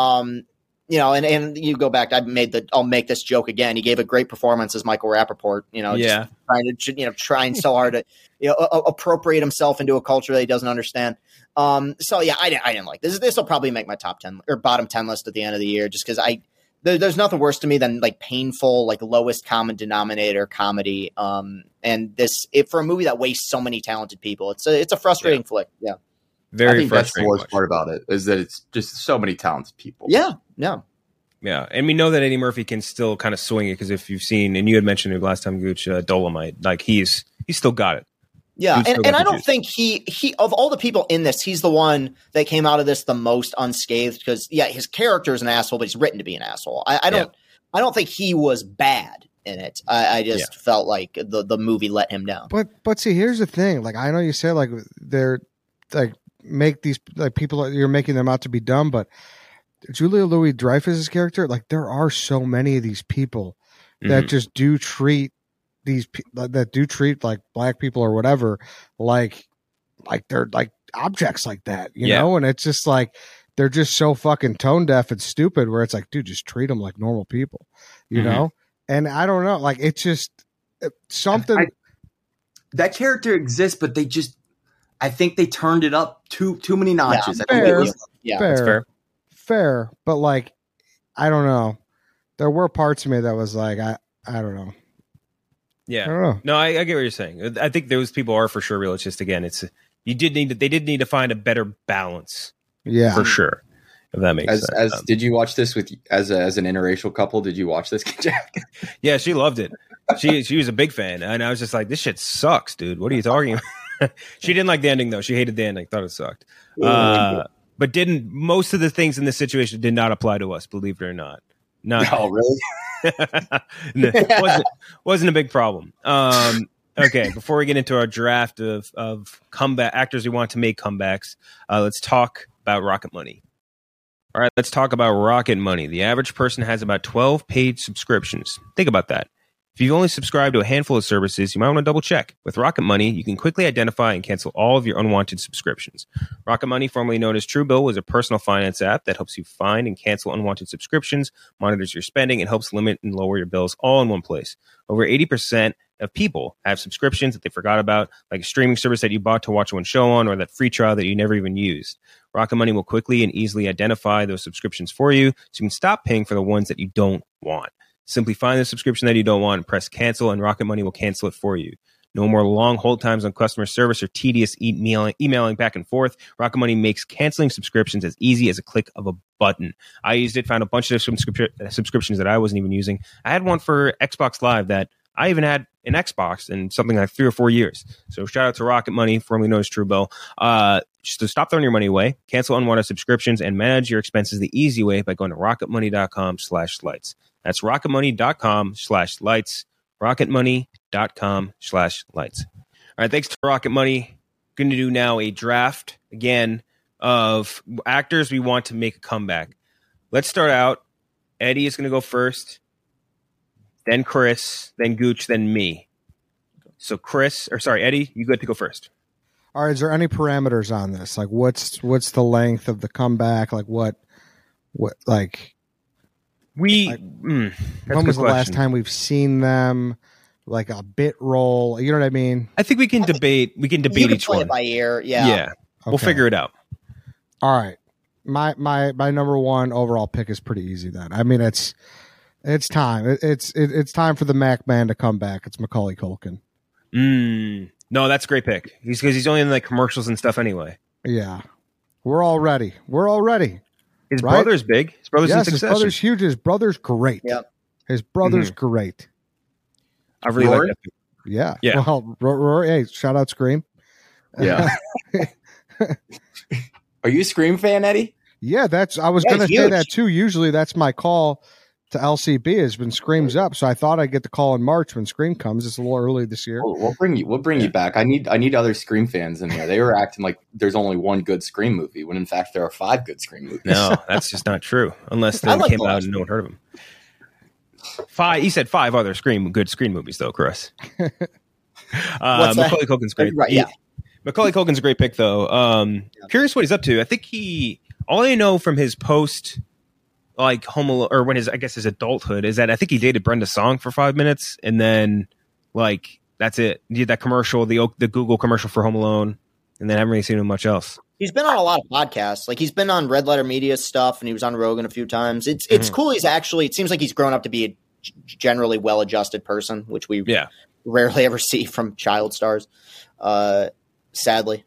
You know, and you go back. I'll make this joke again. He gave a great performance as Michael Rappaport. You know, just trying so hard to appropriate himself into a culture that he doesn't understand. So yeah, I didn't like this. This will probably make my top 10 or bottom 10 list at the end of the year, just because there's nothing worse to me than like painful, like lowest common denominator comedy. And for a movie that wastes so many talented people, it's a frustrating flick. Yeah. I think that's the worst part about it, is that it's just so many talented people. Yeah. And we know that Eddie Murphy can still kind of swing it, because if you've seen, and you had mentioned it last time, Gooch, Dolomite, like he's still got it. Yeah, and I don't think he of all the people in this, he's the one that came out of this the most unscathed, because his character is an asshole, but he's written to be an asshole. I don't think he was bad in it. I just felt like the movie let him down. But see, here's the thing. Like, I know you say like they're like make these like people, you're making them out to be dumb, but Julia Louis-Dreyfus's character, like there are so many of these people that just do treat like black people or whatever like they're like objects like that, you know, and it's just like they're just so fucking tone deaf and stupid, where it's like, dude, just treat them like normal people, you know. And I don't know, like it's just something. That character exists, but I think they turned it up too many notches. Fair, but like I don't know. There were parts of me that was like I don't know. Yeah, I don't know. No, I get what you're saying. I think those people are for sure real. It's just, again, they did need to find a better balance. Yeah, for sure. If that makes sense. Did you watch this as an interracial couple? Did you watch this, Jack? Yeah, she loved it. She was a big fan, and I was just like, "This shit sucks, dude. What are you talking about?" She didn't like the ending though. She hated the ending. Thought it sucked. But most of the things in this situation did not apply to us. Believe it or not. Oh, really? wasn't a big problem. Okay, before we get into our draft of comeback actors we want to make comebacks, let's talk about Rocket Money. All right, let's talk about Rocket Money. The average person has about 12 paid subscriptions. Think about that. If you've only subscribed to a handful of services, you might want to double check. With Rocket Money, you can quickly identify and cancel all of your unwanted subscriptions. Rocket Money, formerly known as Truebill, was a personal finance app that helps you find and cancel unwanted subscriptions, monitors your spending, and helps limit and lower your bills all in one place. Over 80% of people have subscriptions that they forgot about, like a streaming service that you bought to watch one show on, or that free trial that you never even used. Rocket Money will quickly and easily identify those subscriptions for you, so you can stop paying for the ones that you don't want. Simply find the subscription that you don't want and press cancel, and Rocket Money will cancel it for you. No more long hold times on customer service or tedious emailing back and forth. Rocket Money makes canceling subscriptions as easy as a click of a button. I used it, found a bunch of subscriptions that I wasn't even using. I had one for Xbox Live that I even had an Xbox in something like 3 or 4 years. So shout out to Rocket Money, formerly known as Truebill. Just to stop throwing your money away, cancel unwanted subscriptions, and manage your expenses the easy way by going to rocketmoney.com/lights. That's rocketmoney.com/lights. rocketmoney.com/lights. All right, thanks to Rocket Money. Going to do now a draft again of actors we want to make a comeback. Let's start out. Eddie is going to go first, then Chris, then Gooch, then me. So Eddie, you get to go first. All right, is there any parameters on this? Like what's the length of the comeback? Like when was the last time we've seen them? Like a bit roll, you know what I mean? I think we can debate. We can debate each play one it by ear. Yeah. Okay. We'll figure it out. All right, my number one overall pick is pretty easy. Then I mean it's time. It's time for the Mac Man to come back. It's Macaulay Culkin. No, that's a great pick. He's only in like commercials and stuff anyway. Yeah, we're all ready. His brother's big. His brother's in Succession. His brother's huge. His brother's great. Yep. His brother's great. I really like that. Yeah. Yeah. Well, Rory, hey, shout out Scream. Yeah. Are you a Scream fan, Eddie? Yeah, I was going to say that too. Usually that's my call to LCB has been Scream's up. So I thought I'd get the call in March when Scream comes. It's a little early this year. We'll bring you back. I need other Scream fans in there. They were acting like there's only one good Scream movie when in fact there are 5 good Scream movies. No, that's just not true. Unless they came out and no one heard of them. 5. You said 5 other good Scream movies though, Chris. Macaulay Culkin's great. Right, yeah. Macaulay Culkin's a great pick though. Curious what he's up to. I think all I know from his post like Home Alone, or when his adulthood is that I think he dated Brenda Song for 5 minutes, and then like that's it. He did that commercial, the Google commercial for Home Alone, and then I haven't really seen him much else. He's been on a lot of podcasts. Like he's been on Red Letter Media stuff, and he was on Rogan a few times. It's cool. He's actually, it seems like he's grown up to be a generally well-adjusted person, which we rarely ever see from child stars. Sadly,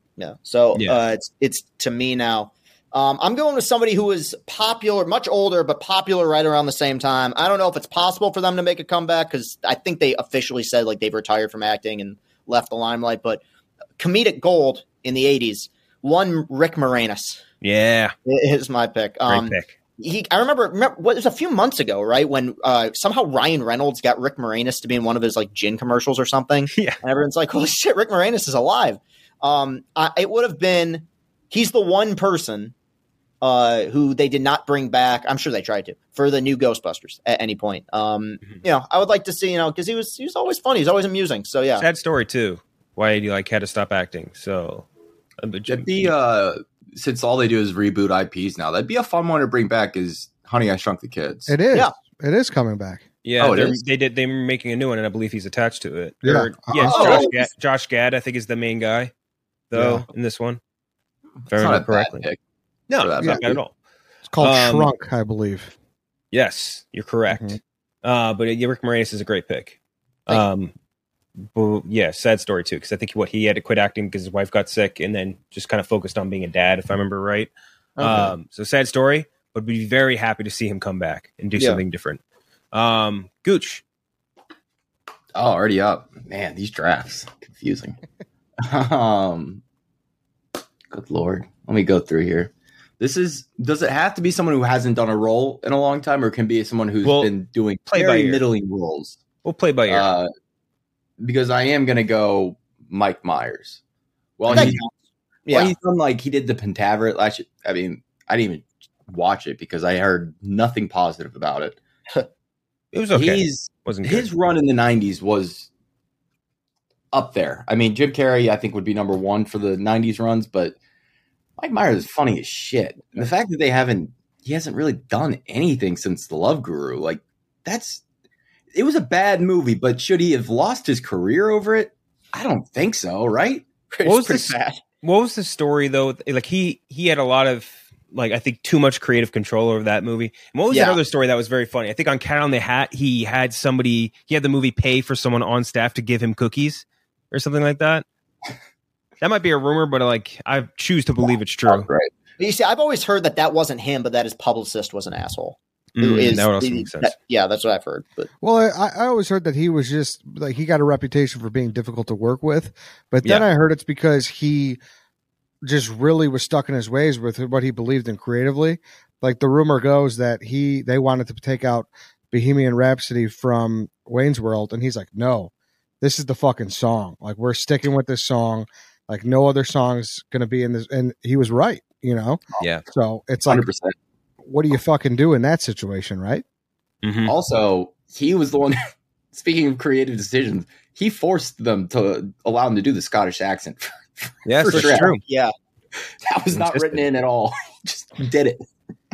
it's to me now. I'm going with somebody who is popular, much older, but popular right around the same time. I don't know if it's possible for them to make a comeback because I think they officially said like they've retired from acting and left the limelight. But comedic gold in the 80s, one Rick Moranis. Yeah, is my pick. Great pick. I remember it was a few months ago, right, when somehow Ryan Reynolds got Rick Moranis to be in one of his like gin commercials or something. Yeah, and everyone's like, "Holy shit, Rick Moranis is alive!" It would have been. He's the one person who they did not bring back. I'm sure they tried to for the new Ghostbusters at any point. I would like to see, because he was always funny. He's always amusing. So yeah, sad story too. Why he had to stop acting. So that'd be since all they do is reboot IPs now, that'd be a fun one to bring back. Is Honey, I Shrunk the Kids? It is. Yeah. It is coming back. Yeah, they're making a new one, and I believe he's attached to it. Yeah, Josh Gad, I think, is the main guy though in this one. If I remember correctly. No, not bad at all. It's called Shrunk, I believe. Yes, you're correct. Mm-hmm. But Rick Moranis is a great pick. But yeah, sad story too, because I think he had to quit acting because his wife got sick, and then just kind of focused on being a dad, if I remember right. Okay. So sad story, but be very happy to see him come back and do something different. Gooch. Oh, already up. Man, these drafts. Confusing. Good Lord. Let me go through here. Does it have to be someone who hasn't done a role in a long time, or can be someone who's been doing very middling roles? We'll play by ear. Because I am going to go Mike Myers. Well, he's done he did the Pentaveret last year. I mean, I didn't even watch it because I heard nothing positive about it. It was okay. His run in the 90s was up there. I mean, Jim Carrey, I think, would be number one for the 90s runs, but Mike Myers is funny as shit. And the fact that he hasn't really done anything since The Love Guru, it was a bad movie, but should he have lost his career over it? I don't think so, right? What was the story though? Like he had a lot of I think too much creative control over that movie. And what was that other story that was very funny? I think on Cat on the Hat, he had the movie pay for someone on staff to give him cookies or something like that. That might be a rumor, but I choose to believe it's true. Right. You see, I've always heard that wasn't him, but that his publicist was an asshole. That would also make sense. That's what I've heard. But I always heard that he was just he got a reputation for being difficult to work with, but then I heard it's because he just really was stuck in his ways with what he believed in creatively. Like the rumor goes that they wanted to take out Bohemian Rhapsody from Wayne's World, and he's like, no, this is the fucking song. Like we're sticking with this song. Like no other song's going to be in this. And he was right, Yeah. So it's like, 100%. What do you fucking do in that situation, right? Mm-hmm. Also, he was the one, speaking of creative decisions, he forced them to allow him to do the Scottish accent. Yes, that's true. Yeah. That was not written in at all. He just did it.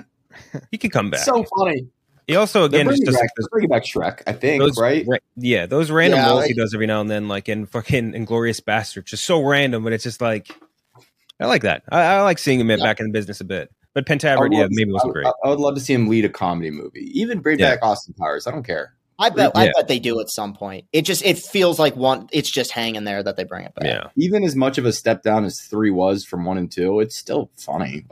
He could come back. So funny. He also, again, bringing back Shrek, I think, right? Yeah, those random roles he does every now and then, like in fucking Inglourious Basterds, just so random, but it's just I like that. I like seeing him back in the business a bit. But Pentaveret, maybe wasn't great. I would love to see him lead a comedy movie. Even bring back Austin Powers. I don't care. I bet they do at some point. It feels like it's just hanging there that they bring it back. Yeah. Even as much of a step down as 3 was from 1 and 2, it's still funny.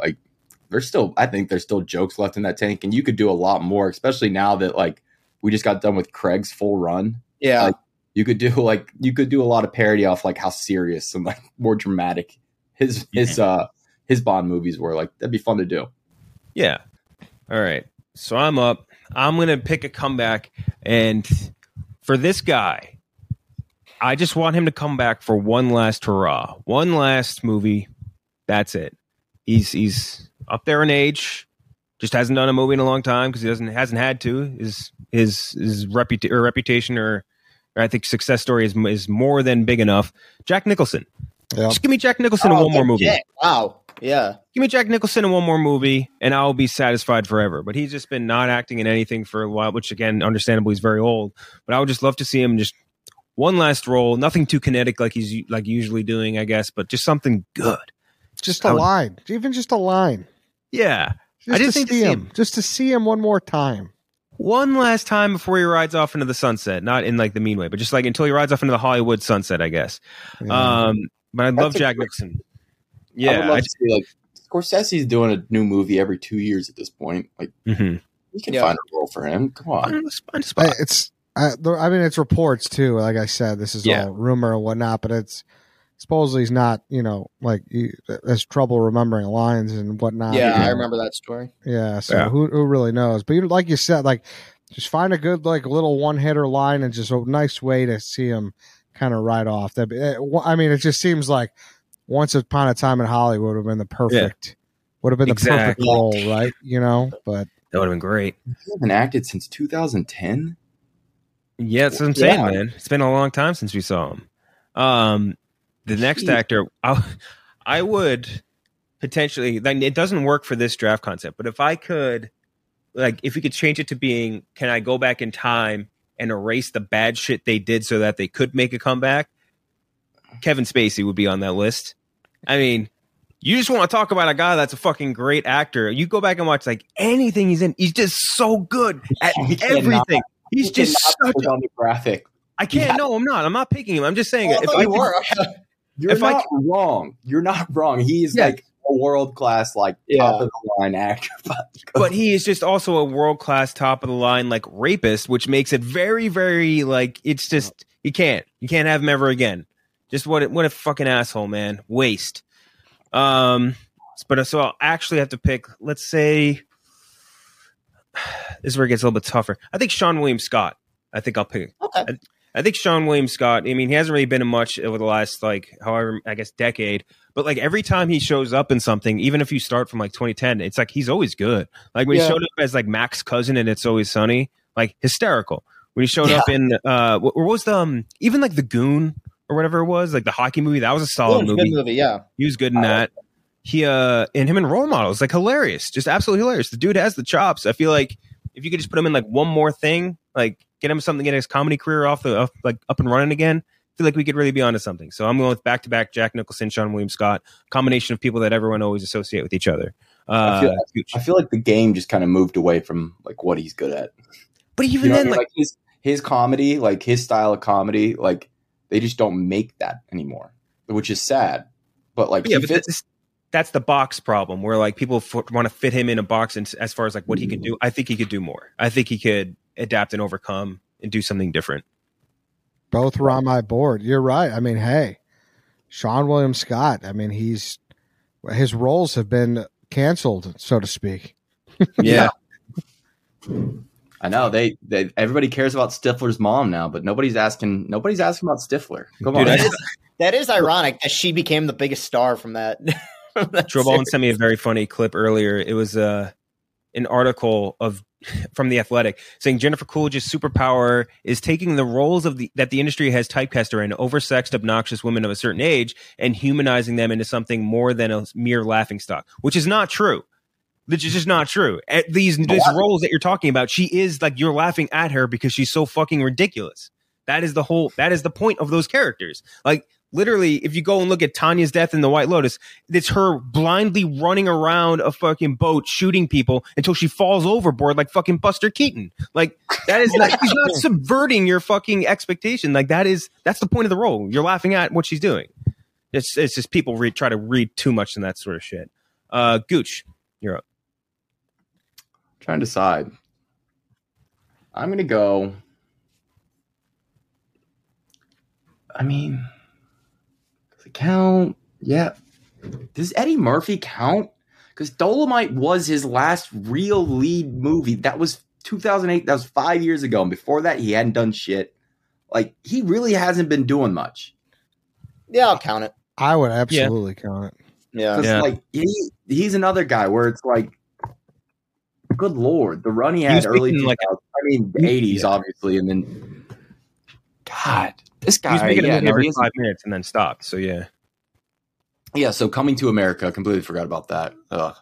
I think there's still jokes left in that tank, and you could do a lot more, especially now that we just got done with Craig's full run. Yeah. You could do a lot of parody off how serious and more dramatic his Bond movies were. That'd be fun to do. Yeah. All right. So I'm up. I'm going to pick a comeback. And for this guy, I just want him to come back for one last hurrah. One last movie. That's it. He's up there in age. Just hasn't done a movie in a long time because he hasn't had to. His reputation or I think success story is more than big enough. Jack Nicholson. Yeah. Just give me Jack Nicholson in one more movie. Wow. Yeah. Give me Jack Nicholson in one more movie, and I'll be satisfied forever. But he's just been not acting in anything for a while, which, again, understandably, is very old. But I would just love to see him just one last role. Nothing too kinetic like he's usually doing, I guess, but just something good. Just a line. Even just a line. Yeah. Just to see him one more time. One last time before he rides off into the sunset. Not in the mean way, but just until he rides off into the Hollywood sunset, I guess. Yeah. But I love Jack Nicholson. Yeah, I would love to see Scorsese's doing a new movie every 2 years at this point. We can find a role for him. Come on, find a spot. It's reports too. Like I said, this is all rumor and whatnot. But it's supposedly he's not. He has trouble remembering lines and whatnot. Yeah, I remember that story. Yeah, so who really knows? But like you said, just find a good little one hitter line and just a nice way to see him kind of ride off. It just seems like Once Upon a Time in Hollywood would have been the perfect, perfect role, right? But that would have been great. He hasn't acted since 2010. Yeah, that's what I'm saying, man. It's been a long time since we saw him. The next actor, I would potentially. It doesn't work for this draft concept, but if I could, if we could change it to being, can I go back in time and erase the bad shit they did so that they could make a comeback? Kevin Spacey would be on that list. I mean, you just want to talk about a guy that's a fucking great actor. You go back and watch anything he's in. He's just so good at everything. He's just such on the graphic. I can't. No, I'm not. I'm not picking him. I'm just saying. You're not wrong. You're not wrong. He is a world class, like top of the line actor. But he is just also a world class, top of the line, like rapist, which makes it very, very like it's just you can't have him ever again. Just what a fucking asshole, man. Waste. But so I'll actually have to pick. Let's say this is where it gets a little bit tougher. I think Sean William Scott. I think I'll pick. Okay. I think Sean William Scott. I mean, he hasn't really been in much over the last decade. But like every time he shows up in something, even if you start from like 2010, it's like he's always good. Like when he showed up as like Mac's cousin in It's Always Sunny, like hysterical. When he showed up in what was the even like The Goon or whatever it was, like the hockey movie, that was a solid movie. Good movie, yeah. He was good in that. He and him in Role Models, like hilarious, just absolutely hilarious. The dude has the chops. I feel like if you could just put him in like one more thing, like get him something, get his comedy career up and running again, I feel like we could really be onto something. So I'm going with back-to-back Jack Nicholson, Sean William Scott, combination of people that everyone always associate with each other. I feel like the game just kind of moved away from like what he's good at. But even then, like his comedy, like his style of comedy, like they just don't make that anymore, which is sad. But like, that's the box problem where like people want to fit him in a box. And as far as like what he could do, I think he could do more. I think he could adapt and overcome and do something different. Both were on my board. You're right. I mean, hey, Sean William Scott. I mean, his roles have been canceled, so to speak. Yeah. I know they everybody cares about Stifler's mom now, but nobody's asking about Stifler. Come on. That is ironic that she became the biggest star from that. Joe Baldwin sent me a very funny clip earlier. It was an article from The Athletic saying Jennifer Coolidge's superpower is taking the roles that the industry has typecast her in, oversexed, obnoxious women of a certain age, and humanizing them into something more than a mere laughingstock, which is not true. Which is just not true. These roles that you're talking about, she is like you're laughing at her because she's so fucking ridiculous. That is the point of those characters. Like literally, if you go and look at Tanya's death in The White Lotus, it's her blindly running around a fucking boat shooting people until she falls overboard like fucking Buster Keaton. Like that is like she's not subverting your fucking expectation. Like that's the point of the role. You're laughing at what she's doing. It's just people try to read too much in that sort of shit. Gooch, you're up. Trying to decide. I'm going to go. I mean, does it count? Yeah. Does Eddie Murphy count? Because Dolomite was his last real lead movie. That was 2008. That was 5 years ago. And before that, he hadn't done shit. Like, he really hasn't been doing much. Yeah, I'll count it. I would absolutely count it. Yeah. Because, like, he's another guy where it's like, good Lord, the run he had early 2000s, the 80s, obviously, and then, God, this guy. He's making a movie every 5 minutes and then stopped, so yeah. Yeah, so Coming to America, completely forgot about that.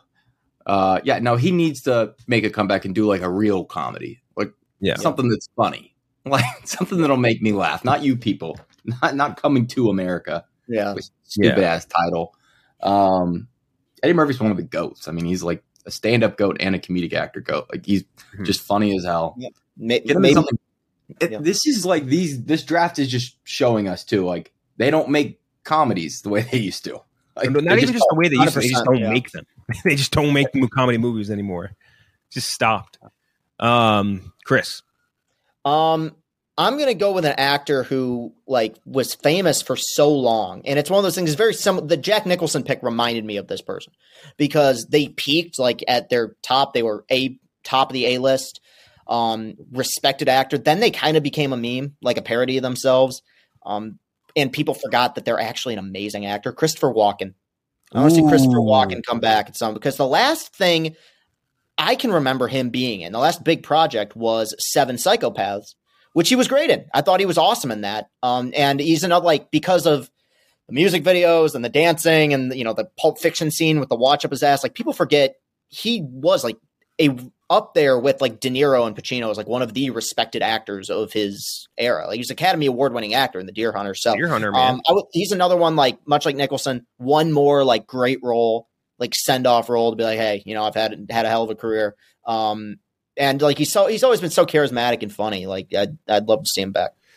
He needs to make a comeback and do, like, a real comedy. Like, something that's funny. Like, something that'll make me laugh. Not you people. Not Coming to America. Yeah. Stupid-ass title. Eddie Murphy's one of the GOATs. I mean, he's, like, a stand-up goat and a comedic actor goat. Like he's just funny as hell. Yeah. Get him in something. This is like this draft is just showing us too. Like they don't make comedies the way they used to. Like, not even just the way they used to. They just don't make them. They just don't make comedy movies anymore. Just stopped. Chris. I'm going to go with an actor who like was famous for so long. And it's one of those things. It's very similar. The Jack Nicholson pick reminded me of this person because they peaked like at their top. They were top of the A-list, respected actor. Then they kind of became a meme, like a parody of themselves. And people forgot that they're actually an amazing actor. Christopher Walken. I want to see Christopher Walken come back at some, because the last thing I can remember him being in, the last big project was Seven Psychopaths, which he was great in. I thought he was awesome in that. And he's another, like, because of the music videos and the dancing and, you know, the Pulp Fiction scene with the watch up his ass, like people forget he was like up there with like De Niro and Pacino as like one of the respected actors of his era. Like he's Academy Award winning actor in The Deer Hunter. So Deer Hunter, man. He's another one, like much like Nicholson, one more like great role, like send off role to be like, hey, you know, I've had a hell of a career. And like he's always been so charismatic and funny. Like I'd love to see him back.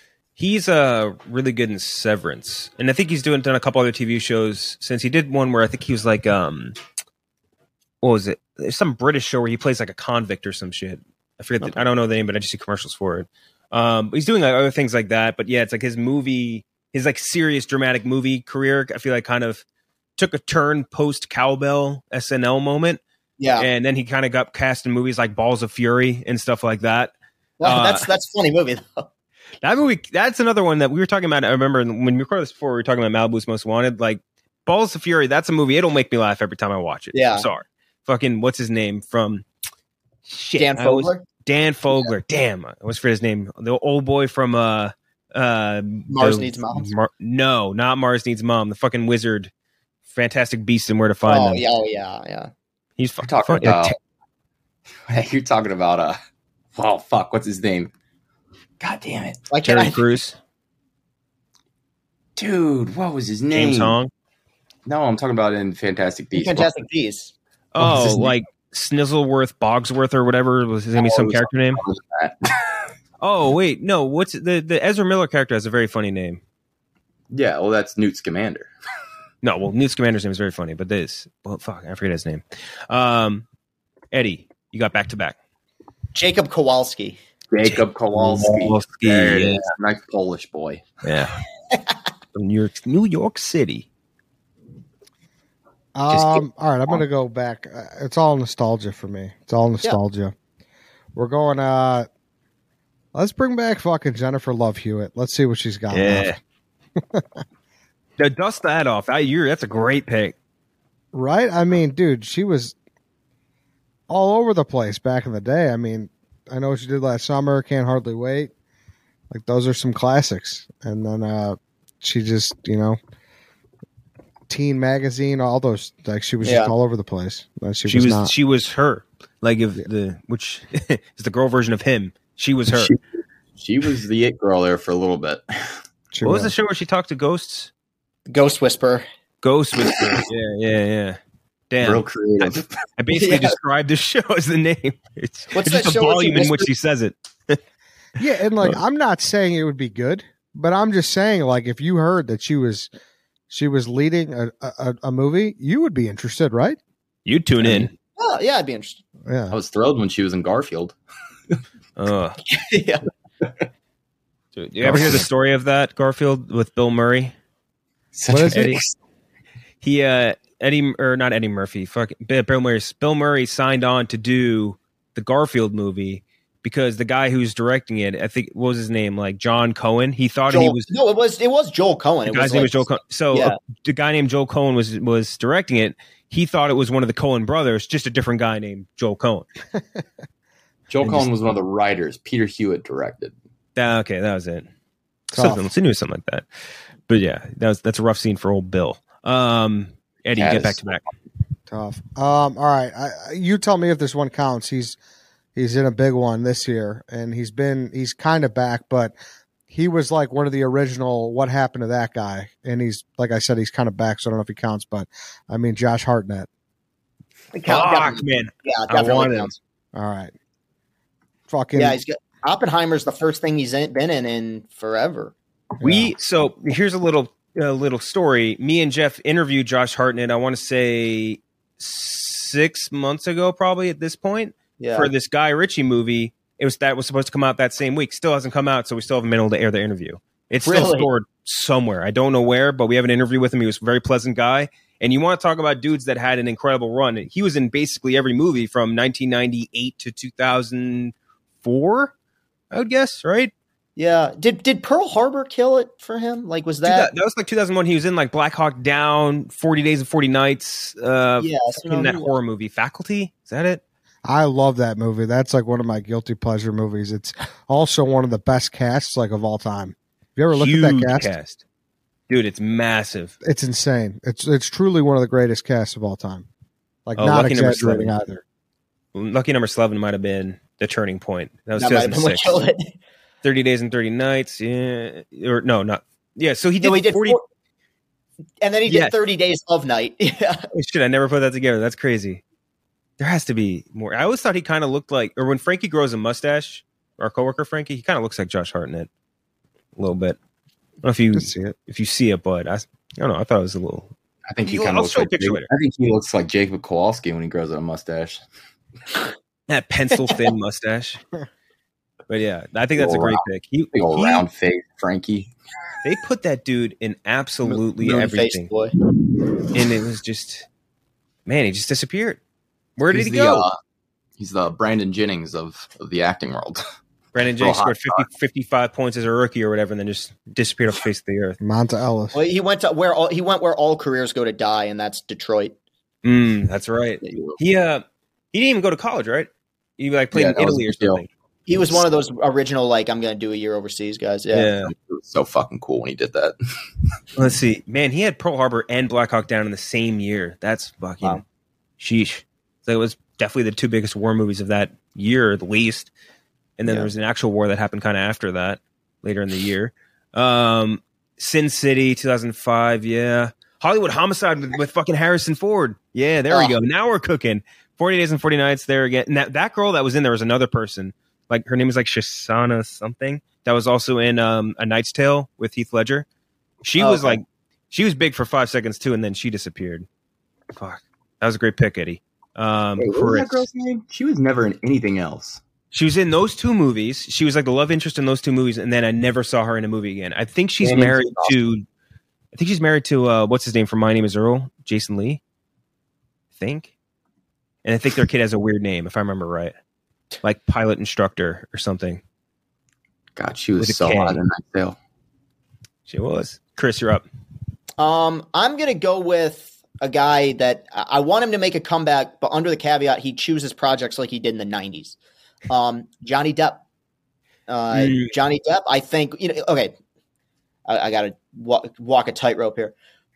He's really good in Severance, and I think he's done a couple other TV shows since. He did one where I think he was like, what was it? There's some British show where he plays like a convict or some shit. I forget. I don't know the name, but I just see commercials for it. He's doing like other things like that, but yeah, it's like his like serious dramatic movie career. I feel like kind of took a turn post Cowbell SNL moment. Yeah, and then he kind of got cast in movies like Balls of Fury and stuff like that. Well, that's a funny movie though. That movie, that's another one that we were talking about. I remember when we recorded this before, we were talking about Malibu's Most Wanted. Like, Balls of Fury, that's a movie. It'll make me laugh every time I watch it. Yeah. I'm sorry. Fucking, what's his name from... Shit, Dan Fogler? Dan Fogler. Yeah. Damn, I always forget his name. The old boy from... Mars Needs Mom? No, not Mars Needs Mom. The fucking wizard. Fantastic Beasts and Where to Find Them. Yeah. He's fucking... You're talking about... Oh, fuck, what's his name? God damn it. Terry Crews. Dude, what was his name? James Hong? No, I'm talking about in Fantastic Beasts. Fantastic Beasts. Oh, like Snizzleworth, Bogsworth, or whatever. Was his name some character name? Oh, wait. No, what's the Ezra Miller character has a very funny name. Yeah, well, that's Newt Scamander. No, well, Newt Scamander's name is very funny, but fuck, I forget his name. Eddie, you got back to back. Jacob Kowalski. Jacob Kowalski. There it is. Nice Polish boy. Yeah. From New York City. All right, I'm going to go back. It's all nostalgia for me. It's all nostalgia. Yeah. We're going, let's bring back fucking Jennifer Love Hewitt. Let's see what she's got. Yeah. Dust that off. That's a great pick. Right? I mean, dude, she was all over the place back in the day. I mean, I know what she did last summer. Can't Hardly Wait. Like, those are some classics. And then she just, Teen Magazine, all those. Like, she was just all over the place. She was her. Like, which is the girl version of him. She was her. She was the it girl there for a little bit. What was the show where she talked to ghosts? Ghost Whisperer. Ghost Whisperer. Yeah. Damn. Real creative. I basically described the show as the name. It's just a volume in which he says it. Yeah, and like, I'm not saying it would be good, but I'm just saying, like, if you heard that she was leading a movie, you would be interested, right? You'd tune in. Oh, yeah, I'd be interested. Yeah. I was thrilled when she was in Garfield. Yeah. Dude, you ever hear the story of that Garfield with Bill Murray? What is Eddie? Not Eddie Murphy. Bill Murray signed on to do the Garfield movie because the guy who's directing it, I think, what was his name? Like John Cohen. He thought he was. No, it was Joel Cohen. The guy's name was Joel Cohen. So the guy named Joel Cohen was directing it. He thought it was one of the Cohen brothers, just a different guy named Joel Cohen. Joel Cohen was one of the writers. Peter Hewitt directed. Okay, that was it. Something like that. But yeah, that's a rough scene for old Bill. Eddie, get back to back. Tough. All right. You tell me if this one counts. He's in a big one this year, and he's kind of back, but he was like one of the original What Happened to That Guy, and he's, like I said, he's kind of back, so I don't know if he counts, but I mean, Josh Hartnett. Fuck, man. Yeah, definitely counts. All right. Fucking. Yeah, Oppenheimer's the first thing he's been in forever. So here's a little story. Me and Jeff interviewed Josh Hartnett, I want to say 6 months ago, probably at this point, for this Guy Ritchie movie. That was supposed to come out that same week. Still hasn't come out, so we still haven't been able to air the interview. It's still stored somewhere. I don't know where, but we have an interview with him. He was a very pleasant guy. And you want to talk about dudes that had an incredible run. He was in basically every movie from 1998 to 2004, I would guess, right? Yeah. Did Pearl Harbor kill it for him? Like, was that? That was like 2001. He was in like Black Hawk Down, 40 Days and 40 Nights. In that horror movie. Faculty? Is that it? I love that movie. That's like one of my guilty pleasure movies. It's also one of the best casts like of all time. Have you ever looked at that cast? Dude, it's massive. It's insane. It's truly one of the greatest casts of all time. Like, not exaggerating either. Lucky Number 11 might have been the turning point. That was 2006. 30 Days and 30 Nights. Yeah. Or no, not. Yeah, so he did 40. And then he did 30 Days of Night. Yeah. Shit, I never put that together. That's crazy. There has to be more. I always thought he kind of looked like, or when Frankie grows a mustache, our coworker Frankie, he kind of looks like Josh Hartnett. a little bit. I don't know if you see it, but I don't know. I thought it was a little. I think he kind of looks like I think he looks like Jacob Kowalski when he grows a mustache. That pencil thin mustache. But yeah, I think that's a great pick. Round face, Frankie. They put that dude in absolutely everything, boy. And it was just, man, he just disappeared. Where did he go? He's the Brandon Jennings of the acting world. Brandon Jennings scored 55 points as a rookie or whatever, and then just disappeared off the face of the earth. Monta Ellis. Well, he went where all careers go to die, and that's Detroit. That's right. He didn't even go to college, right? He played in Italy or something. He was one of those original, I'm going to do a year overseas guys. Yeah. It was so fucking cool when he did that. Let's see. Man, he had Pearl Harbor and Black Hawk Down in the same year. That's fucking sheesh. So it was definitely the two biggest war movies of that year, at least. And then there was an actual war that happened kind of after that, later in the year. Sin City, 2005, yeah. Hollywood Homicide with fucking Harrison Ford. Yeah, there we go. Now we're cooking. 40 Days and 40 Nights there again. And that girl that was in there was another person. Her name is Shoshana something. That was also in A Knight's Tale with Heath Ledger. She was she was big for 5 seconds too, and then she disappeared. Fuck. That was a great pick, Eddie. What was that girl's name? She was never in anything else. She was in those two movies. She was the love interest in those two movies, and then I never saw her in a movie again. I think she's married to what's his name from My Name Is Earl? Jason Lee, I think. And I think their kid has a weird name, if I remember right. Like pilot instructor or something. God, she was so hot in Knight's Tale. She was. Chris, you're up. I'm going to go with a guy that I want him to make a comeback, but under the caveat, he chooses projects like he did in the 90s. Johnny Depp. Johnny Depp, I think, okay, I got to walk a tightrope here.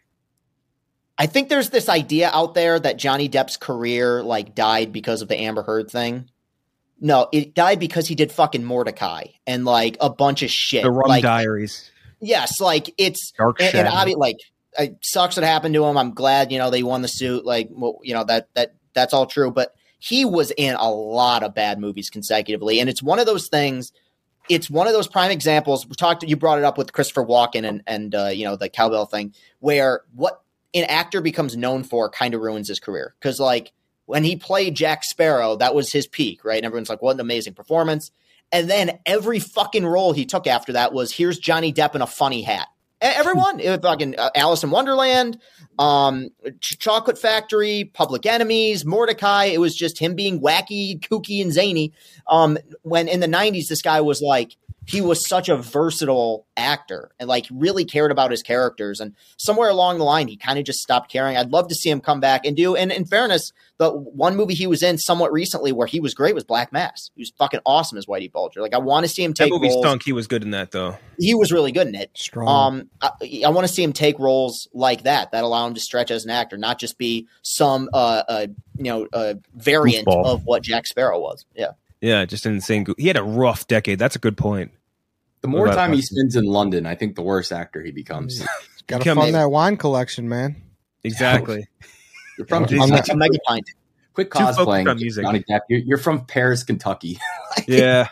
I think there's this idea out there that Johnny Depp's career died because of the Amber Heard thing. No, it died because he did fucking Mordecai and a bunch of shit. The Rum Diaries. Yes, it's Dark Shadow. And obviously, it sucks what happened to him. I'm glad they won the suit. That's all true. But he was in a lot of bad movies consecutively, and it's one of those things. It's one of those prime examples. You brought it up with Christopher Walken and the cowbell thing, where what an actor becomes known for kind of ruins his career because when he played Jack Sparrow, that was his peak, right? And everyone's like, what an amazing performance. And then every fucking role he took after that was, here's Johnny Depp in a funny hat. Everyone, fucking Alice in Wonderland, Chocolate Factory, Public Enemies, Mordecai. It was just him being wacky, kooky, and zany. When in the 90s, this guy was he was such a versatile actor and really cared about his characters. And somewhere along the line, he kind of just stopped caring. I'd love to see him come back and do. And in fairness, the one movie he was in somewhat recently where he was great was Black Mass. He was fucking awesome as Whitey Bulger. I want to see him take that movie roles. Stunk. He was good in that though. He was really good in it. Strong. I want to see him take roles like that allow him to stretch as an actor, not just be some variant Goofball. of what Jack Sparrow was. Yeah. Yeah, just insane. He had a rough decade. That's a good point. The more time he spends in London, I think the worse actor he becomes. Got to fund that wine collection, man. Exactly. You're from Mega Pint. Quit cosplaying, Johnny Depp. You're from Paris, Kentucky. Yeah.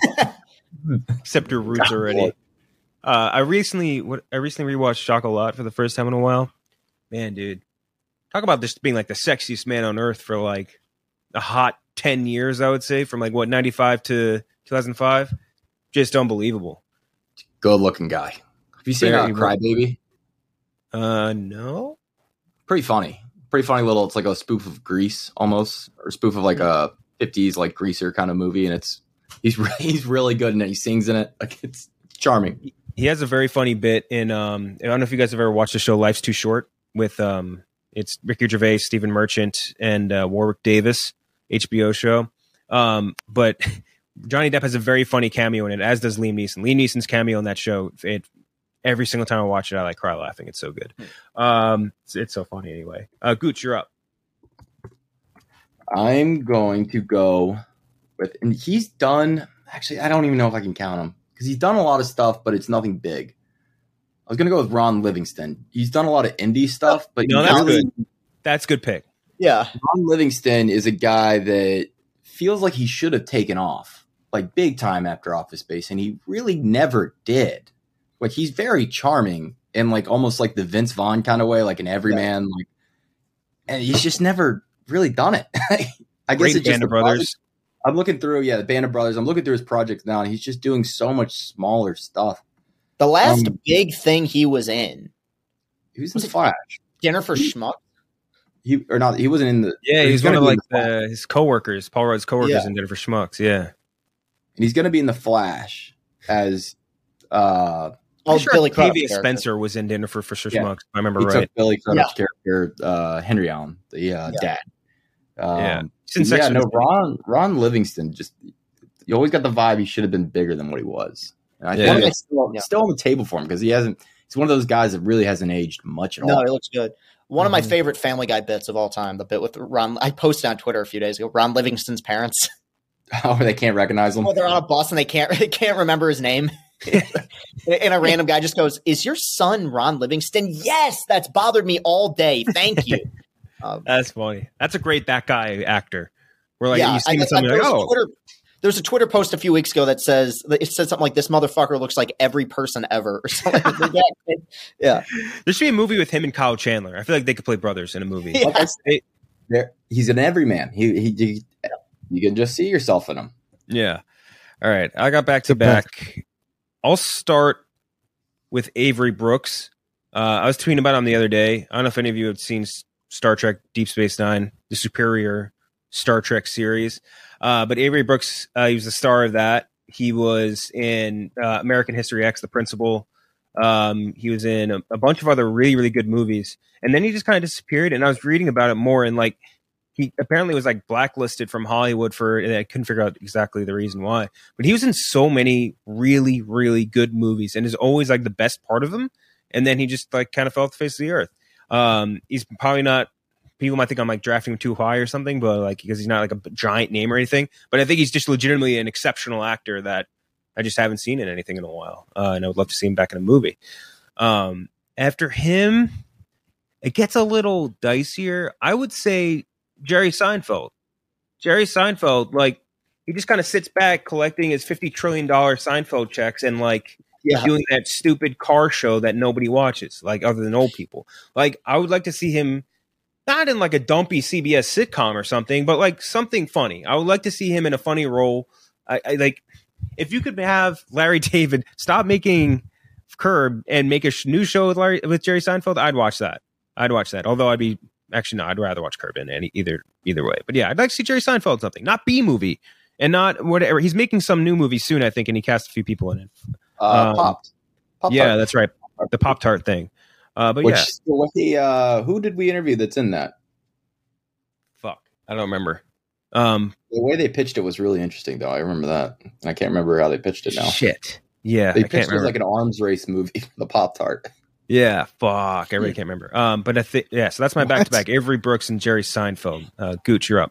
Except your roots already. I recently rewatched Chocolat for the first time in a while. Man, dude, talk about this being the sexiest man on earth for a hot 10 years, I would say, from 95 to 2005. Just unbelievable. Good looking guy. Have you seen Crybaby? No. Pretty funny little. It's a spoof of Grease almost, or spoof of a 50s greaser kind of movie, and he's really good in it. He sings in it. It's charming. He has a very funny bit in I don't know if you guys have ever watched the show Life's Too Short with it's Ricky Gervais, Stephen Merchant, and Warwick Davis, HBO show. But Johnny Depp has a very funny cameo in it, as does Liam Neeson. Liam Neeson's cameo in that show, every single time I watch it, I cry laughing. It's so good. It's so funny anyway. Gooch, you're up. I'm going to go with, and he's done, actually, I don't even know if I can count him, because he's done a lot of stuff, but it's nothing big. I was going to go with Ron Livingston. He's done a lot of indie stuff, but no, that's good. That's a good pick. Yeah. Ron Livingston is a guy that feels like he should have taken off, big time after Office Space, and he really never did. like he's very charming in like almost like the Vince Vaughn kind of way, like an everyman, like, and he's just never really done it. I guess it's just Band of Brothers. I'm looking through, the Band of Brothers. I'm looking through his projects now, and he's just doing so much smaller stuff. The last big thing he was in, he was in The Flash. Dinner for Schmucks. He wasn't in the. Yeah, he's one of like his coworkers, Paul Rudd's coworkers in Dinner for Schmucks. Yeah, and he's going to be in The Flash as. Billy Octavia Spencer was in Dinner for Schmucks. I remember right. Took Billy Crudup's character, Henry Allen, the dad. Ron Livingston you always got the vibe he should have been bigger than what he was. And I think it's still on the table for him because he's one of those guys that really hasn't aged much at all. No, he looks good. One of my favorite Family Guy bits of all time, the bit with Ron. I posted on Twitter a few days ago. Ron Livingston's parents. Oh, they can't recognize him. Well, they're on a bus and they can't remember his name. And a random guy just goes, "Is your son Ron Livingston?" Yes, that's bothered me all day. Thank you. That's funny. That's a great that guy actor. We're like, you see something like, There's a Twitter post a few weeks ago that said something like, "This motherfucker looks like every person ever," or something like that. Yeah, there should be a movie with him and Kyle Chandler. I feel like they could play brothers in a movie. Yeah. He's an everyman. You can just see yourself in him. Yeah. All right, I got back to back. I'll start with Avery Brooks. I was tweeting about him the other day. I don't know if any of you have seen Star Trek Deep Space Nine, the superior Star Trek series. But Avery Brooks, he was the star of that. He was in American History X, The Principal. He was in a bunch of other really, really good movies. And then he just kind of disappeared. And I was reading about it more, and like he apparently was like blacklisted from Hollywood and I couldn't figure out exactly the reason why. But he was in so many really, really good movies and is always like the best part of them. And then he just like kind of fell off the face of the earth. He's probably not. People might think I'm like drafting him too high or something, but like because he's not like a giant name or anything. But I think he's just legitimately an exceptional actor that I just haven't seen in anything in a while, and I would love to see him back in a movie. After him, it gets a little dicier. I would say Jerry Seinfeld. Jerry Seinfeld, like he just kind of sits back collecting his $50 trillion Seinfeld checks and like doing that stupid car show that nobody watches, like other than old people. Like I would like to see him. Not in like a dumpy CBS sitcom or something, but like something funny. I would like to see him in a funny role. I like if you could have Larry David stop making Curb and make a new show with Jerry Seinfeld. I'd watch that. Although I'd rather watch Curb in either way. But yeah, I'd like to see Jerry Seinfeld something, not B movie and not whatever. He's making some new movie soon, I think, and he cast a few people in it. Pop. Yeah, that's right. The Pop-Tart thing. But who did we interview that's in that? Fuck, I don't remember. The way they pitched it was really interesting, though. I remember that. I can't remember how they pitched it now. Shit. Yeah, they pitched it as like an arms race movie, the Pop-Tart. Yeah, fuck. I really can't remember. But I think so that's my back-to-back. Avery Brooks and Jerry Seinfeld. Gooch, you're up.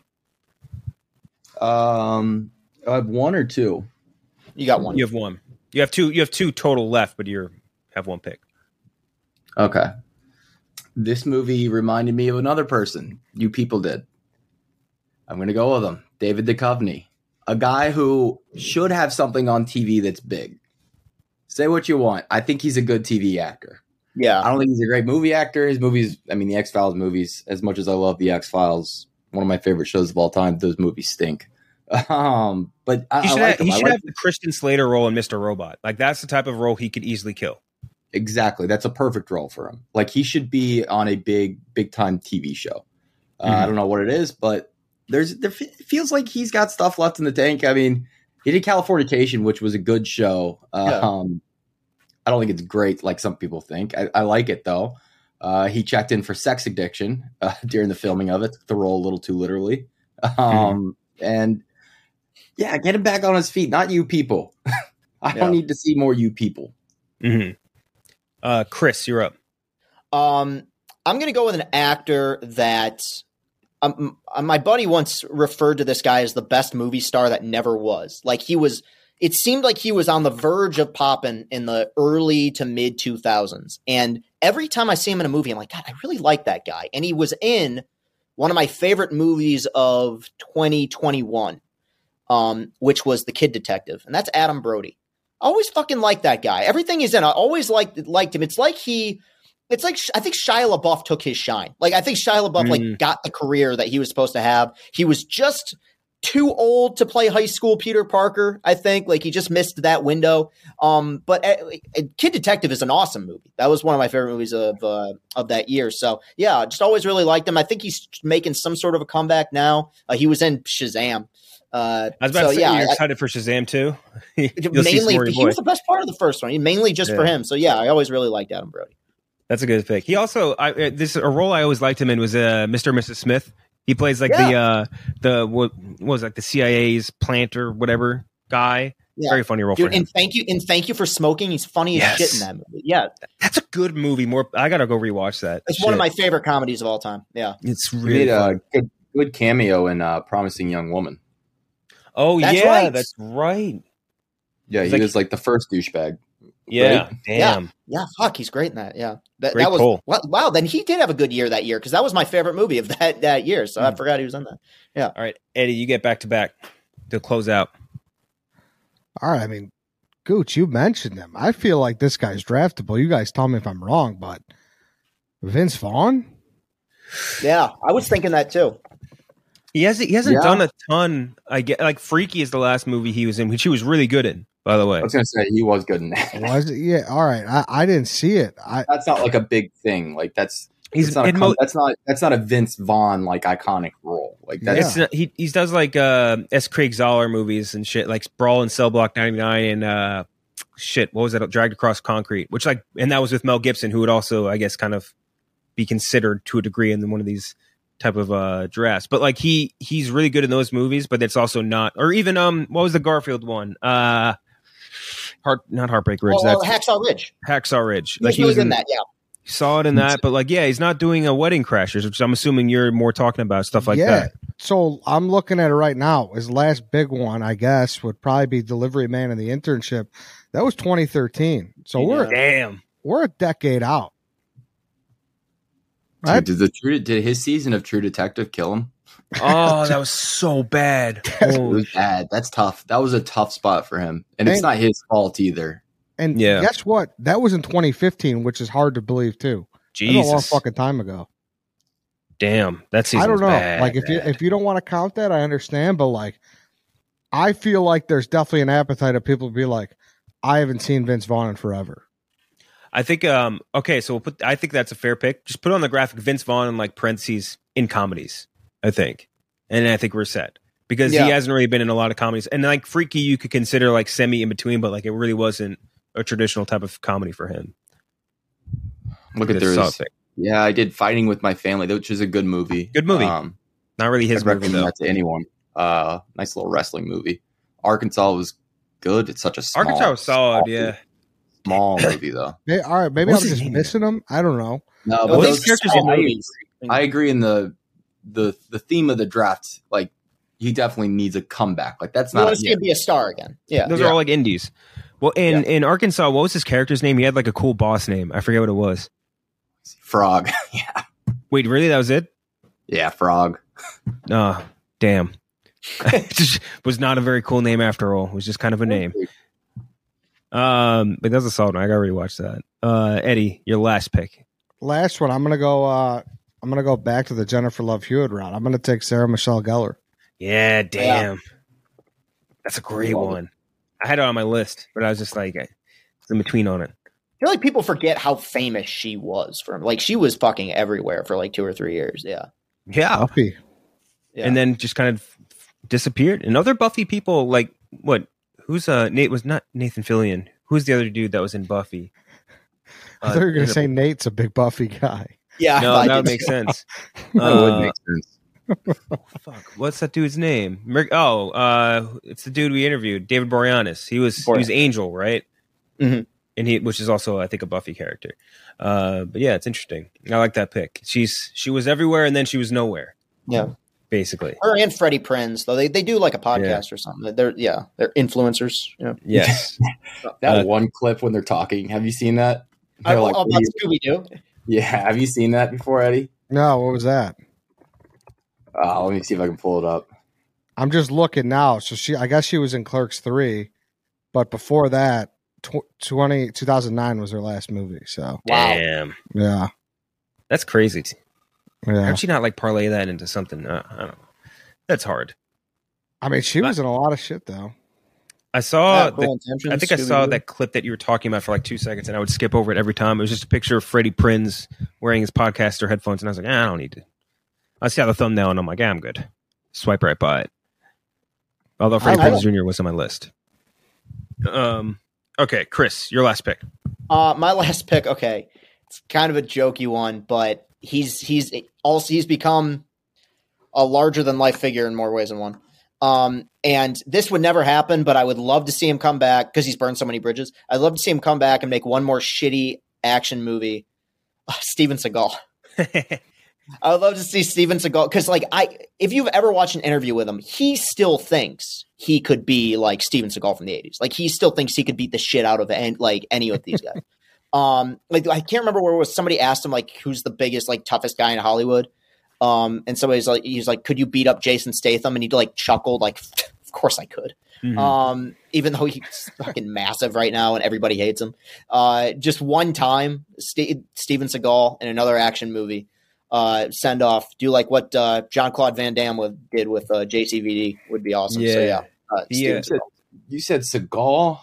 I have one or two. You got one. You have one. You have two. You have two total left, but you have one pick. Okay. This movie reminded me of another person. You people did. I'm going to go with him. David Duchovny. A guy who should have something on TV that's big. Say what you want. I think he's a good TV actor. Yeah. I don't think he's a great movie actor. His movies, the X-Files movies, as much as I love the X-Files, one of my favorite shows of all time, those movies stink. But he should have the Christian Slater role in Mr. Robot. Like that's the type of role he could easily kill. Exactly. That's a perfect role for him. Like he should be on a big time TV show. I don't know what it is, but there feels like he's got stuff left in the tank. I mean, he did Californication, which was a good show. I don't think it's great like some people think. I like it though. He checked in for Sex Addiction during the filming of it. Took the role a little too literally. And yeah, get him back on his feet. Not you people. I don't need to see more you people. Chris, you're up. I'm going to go with an actor that my buddy once referred to this guy as the best movie star that never was. Like it seemed like he was on the verge of popping in the early to mid 2000s. And every time I see him in a movie, I'm like, God, I really like that guy. And he was in one of my favorite movies of 2021, which was The Kid Detective. And that's Adam Brody. always fucking liked that guy. Everything he's in, I always liked him. It's like I think Shia LaBeouf took his shine. Like I think Shia LaBeouf like got the career that he was supposed to have. He was just too old to play high school Peter Parker, I think. Like he just missed that window. But Kid Detective is an awesome movie. That was one of my favorite movies of that year. So yeah, just always really liked him. I think he's making some sort of a comeback now. He was in Shazam. I was about to say, you're excited for Shazam too? Mainly, he was the best part of the first one. Mainly just for him. So yeah, I always really liked Adam Brody. That's a good pick. He also, a role I always liked him in was Mr. and Mrs. Smith. He plays like what was like the CIA's planter, whatever guy. Yeah. Very funny role for him. And thank you for smoking. He's funny as shit in that movie. Yeah, that's a good movie. I gotta go rewatch that. It's one of my favorite comedies of all time. Yeah, it's really he made a good cameo in Promising Young Woman. Oh that's right. Yeah, he was like the first douchebag. Yeah, right? damn. Yeah, fuck, he's great in that. Yeah, that was cool. Wow. Then he did have a good year that year because that was my favorite movie of that year. So I forgot he was in that. Yeah. All right, Eddie, you get back to back to close out. All right, I mean, Gooch, you mentioned him. I feel like this guy's draftable. You guys tell me if I'm wrong, but Vince Vaughn. Yeah, I was thinking that too. He hasn't done a ton. I get like Freaky is the last movie he was in, which he was really good in. By the way, I was gonna say he was good in that. Was it? Yeah. All right. I didn't see it. That's not like a big thing. Like that's not a Vince Vaughn like iconic role. Like that's he does like S. Craig Zoller movies and shit like Brawl in Cell Block 99 and what was that? Dragged Across Concrete, which and that was with Mel Gibson, who would also I guess kind of be considered to a degree in one of these type of drafts. But like he's really good in those movies, but it's also not. Or even what was the Garfield one? Not Heartbreak Ridge. That's Hacksaw Ridge. Hacksaw Ridge. Like he was in that, yeah. Saw it in that, but like, yeah, he's not doing a Wedding Crashers, which I'm assuming you're more talking about stuff like that. So I'm looking at it right now. His last big one, I guess, would probably be Delivery Man and the Internship. That was 2013. So we're a decade out. Right? Did his season of True Detective kill him? Oh, that was so bad. It was bad. That's tough. That was a tough spot for him. And it's not his fault either. And guess what? That was in 2015, which is hard to believe too. Jesus. That's a long fucking time ago. Damn. That season I don't know. Bad, like if you don't want to count that, I understand, but like I feel like there's definitely an appetite of people to be like, I haven't seen Vince Vaughn in forever. I think okay, so I think that's a fair pick. Just put on the graphic Vince Vaughn in like parentheses in comedies. I think. And I think we're set. Because he hasn't really been in a lot of comedies. And like Freaky, you could consider like semi in between, but like it really wasn't a traditional type of comedy for him. Look at this. Yeah, I did Fighting with My Family, which is a good movie. Good movie. Not really his movie, though. That to anyone. Nice little wrestling movie. Arkansas was good. It's such a small. Arkansas was solid, yeah. Small movie, though. All right, maybe I'm just missing them. I don't know. No, but those characters in movies. I agree in the theme of the draft, like he definitely needs a comeback. Like that's not. He wants to be a star again. Yeah, those are all like indies. Well, in Arkansas, what was his character's name? He had like a cool boss name. I forget what it was. Frog. Yeah. Wait, really? That was it? Yeah, Frog. Oh, damn. It just was not a very cool name after all. It was just kind of a name. But that's a solid one. I gotta rewatch that. Eddie, your last pick. Last one. I'm gonna go back to the Jennifer Love Hewitt route. I'm gonna take Sarah Michelle Gellar. Yeah, damn. That's a great one. I had it on my list, but I was just like in between on it. I feel like people forget how famous she was from. Like she was fucking everywhere for like 2 or 3 years. Yeah. Yeah. Buffy. Yeah. And then just kind of disappeared. And other Buffy people, like what? Who's Nate was not Nathan Fillion. Who's the other dude that was in Buffy? I thought you were gonna say Nate's a big Buffy guy. Yeah, no, that would make sense. That would make sense. Fuck, what's that dude's name? It's the dude we interviewed, David Boreanaz. He was Angel, right? Mm-hmm. And which is also, I think, a Buffy character. But yeah, it's interesting. I like that pick. She was everywhere and then she was nowhere. Yeah, basically. Her and Freddie Prinze, though they do like a podcast or something. They're influencers. Yeah. Yes. That one clip when they're talking. Have you seen that? About Scooby-Doo. Yeah, have you seen that before, Eddie? No, what was that? Let me see if I can pull it up. I'm just looking now. So I guess she was in Clerks 3, but before that, 2009 was her last movie. So damn, yeah, that's crazy. Yeah, how'd she not like parlay that into something? I don't know. That's hard. I mean, she was in a lot of shit though. I saw. Cool I think I saw that clip that you were talking about for like 2 seconds, and I would skip over it every time. It was just a picture of Freddie Prinze wearing his podcaster headphones, and I was like, I don't need to. I see the thumbnail, and I'm like, I'm good. Swipe right by it. Although Freddie Prinze Jr. was on my list. Okay, Chris, your last pick. My last pick. Okay, it's kind of a jokey one, but he's become a larger than life figure in more ways than one. And this would never happen, but I would love to see him come back because he's burned so many bridges. I'd love to see him come back and make one more shitty action movie. Steven Seagal. I would love to see Steven Seagal because, if you've ever watched an interview with him, he still thinks he could be like Steven Seagal from the 80s. Like, he still thinks he could beat the shit out of any of these guys. I can't remember where it was. Somebody asked him who's the biggest, toughest guy in Hollywood. And somebody's he's like, could you beat up Jason Statham? And he chuckled of course I could. Mm-hmm. Even though he's fucking massive right now and everybody hates him. Just one time, Steven Seagal in another action movie. Send off, do what Jean-Claude Van Damme did with JCVD would be awesome. Yeah. So You said Seagal?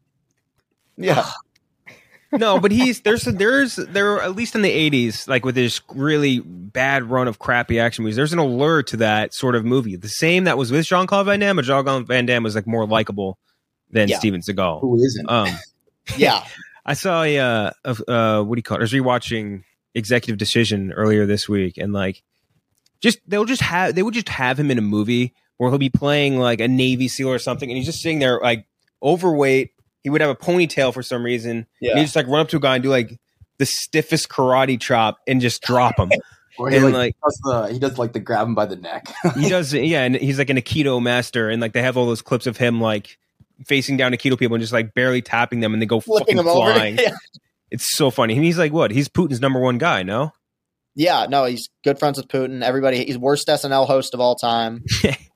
Yeah. No, but there at least in the 80s, with this really bad run of crappy action movies, there's an allure to that sort of movie. The same that was with Jean-Claude Van Damme, but Jean-Claude Van Damme was more likable than Steven Seagal. Who isn't? Yeah. I saw what do you call it? I was rewatching Executive Decision earlier this week, and they would just have him in a movie where he'll be playing a Navy SEAL or something, and he's just sitting there overweight. He would have a ponytail for some reason. Yeah. And he'd just run up to a guy and do the stiffest karate chop and just drop him. Or he does the grab him by the neck. He does, yeah, and he's an Aikido master, and they have all those clips of him facing down Aikido people and just barely tapping them, and they go flipping fucking them flying. Over. Yeah. It's so funny. And he's what? He's Putin's number one guy, no? Yeah, no, he's good friends with Putin. Everybody, he's worst SNL host of all time.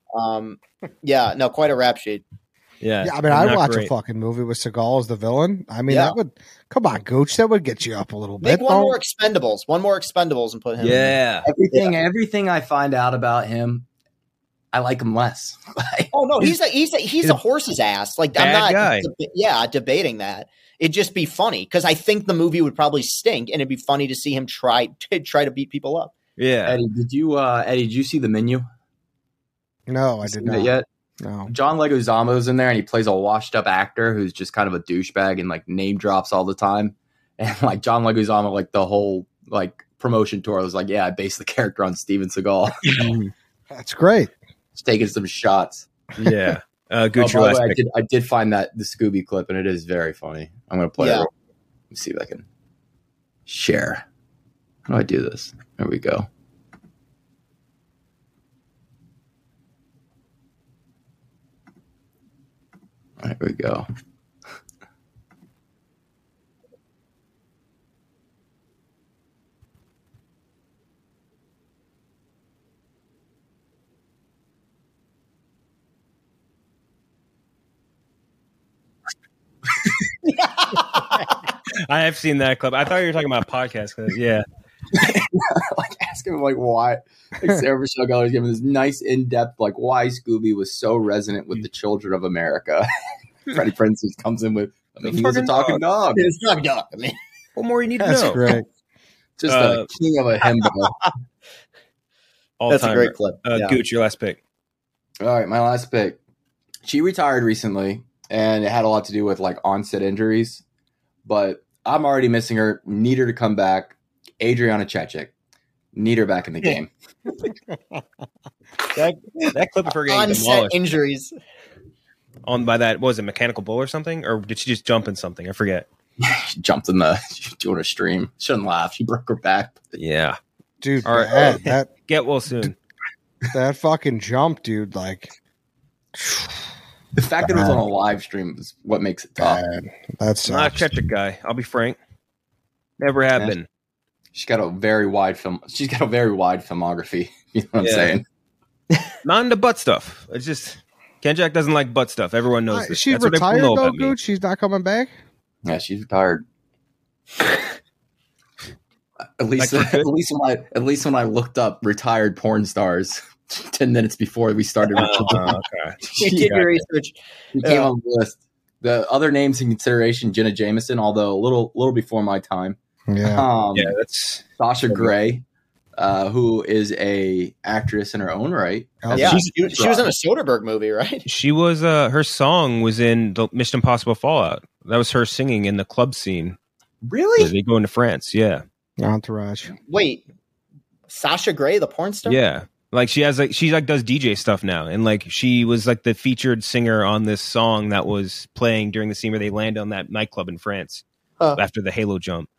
Yeah, no, quite a rap sheet. Yeah, I mean, I'd watch a fucking movie with Seagal as the villain. I mean, that would come on, Gooch. That would get you up a little bit. Make one more Expendables, and put him. Yeah, everything I find out about him, I like him less. Oh no, he's a horse's ass. I'm not guy. Debating that. It'd just be funny because I think the movie would probably stink, and it'd be funny to see him try to beat people up. Yeah, Eddie, did you see the menu? No, I did not yet. No. John Leguizamo's in there, and he plays a washed-up actor who's just kind of a douchebag and name drops all the time. And John Leguizamo, the whole promotion tour was yeah, I based the character on Steven Seagal. That's great. Just taking some shots. Yeah. Good. I did find the Scooby clip, and it is very funny. I'm going to play it. Let me see if I can share. How do I do this? There we go. There we go. I have seen that clip. I thought you were talking about a podcast. Yeah. Ask him why. Sarah Michelle Gellar's giving this nice in-depth why Scooby was so resonant with the children of America. Freddie Prinze just comes in with he was a talking dog. He was a talking dog. What more you need to know? That's great. Just the king of a himbo. That's a great clip. Gooch, your last pick. All right, my last pick. She retired recently, and it had a lot to do with onset injuries. But I'm already missing her. Need her to come back. Adriana Chechik. Need her back in the game. that clip of her getting onset demolished. Injuries. On by that, was it mechanical bull or something? Or did she just jump in something? I forget. She jumped doing a stream. Shouldn't laugh. She broke her back. Yeah. Dude, all right. that get well soon. That fucking jump, dude, The fact that it was on a live stream is what makes it tough. That's not a Chechik guy. I'll be frank. Never have been. She's got a very wide filmography. You know what I'm saying? Not into butt stuff. It's just Ken Jack doesn't like butt stuff. Everyone knows this. She's retired though, Gooch. She's not coming back. Yeah, she's retired. At least when I looked up retired porn stars 10 minutes before we started. Okay. You did your research. She came on the list. The other names in consideration: Jenna Jameson, although a little before my time. Yeah, that's Sasha Grey, who is a actress in her own right. Yeah, she was in a Soderbergh movie, right? She was. Her song was in the Mission Impossible Fallout. That was her singing in the club scene. Really? They go into France. Yeah. Entourage. Wait, Sasha Grey, the porn star? Yeah. Like she does DJ stuff now, and like she was like the featured singer on this song that was playing during the scene where they land on that nightclub in France after the Halo jump.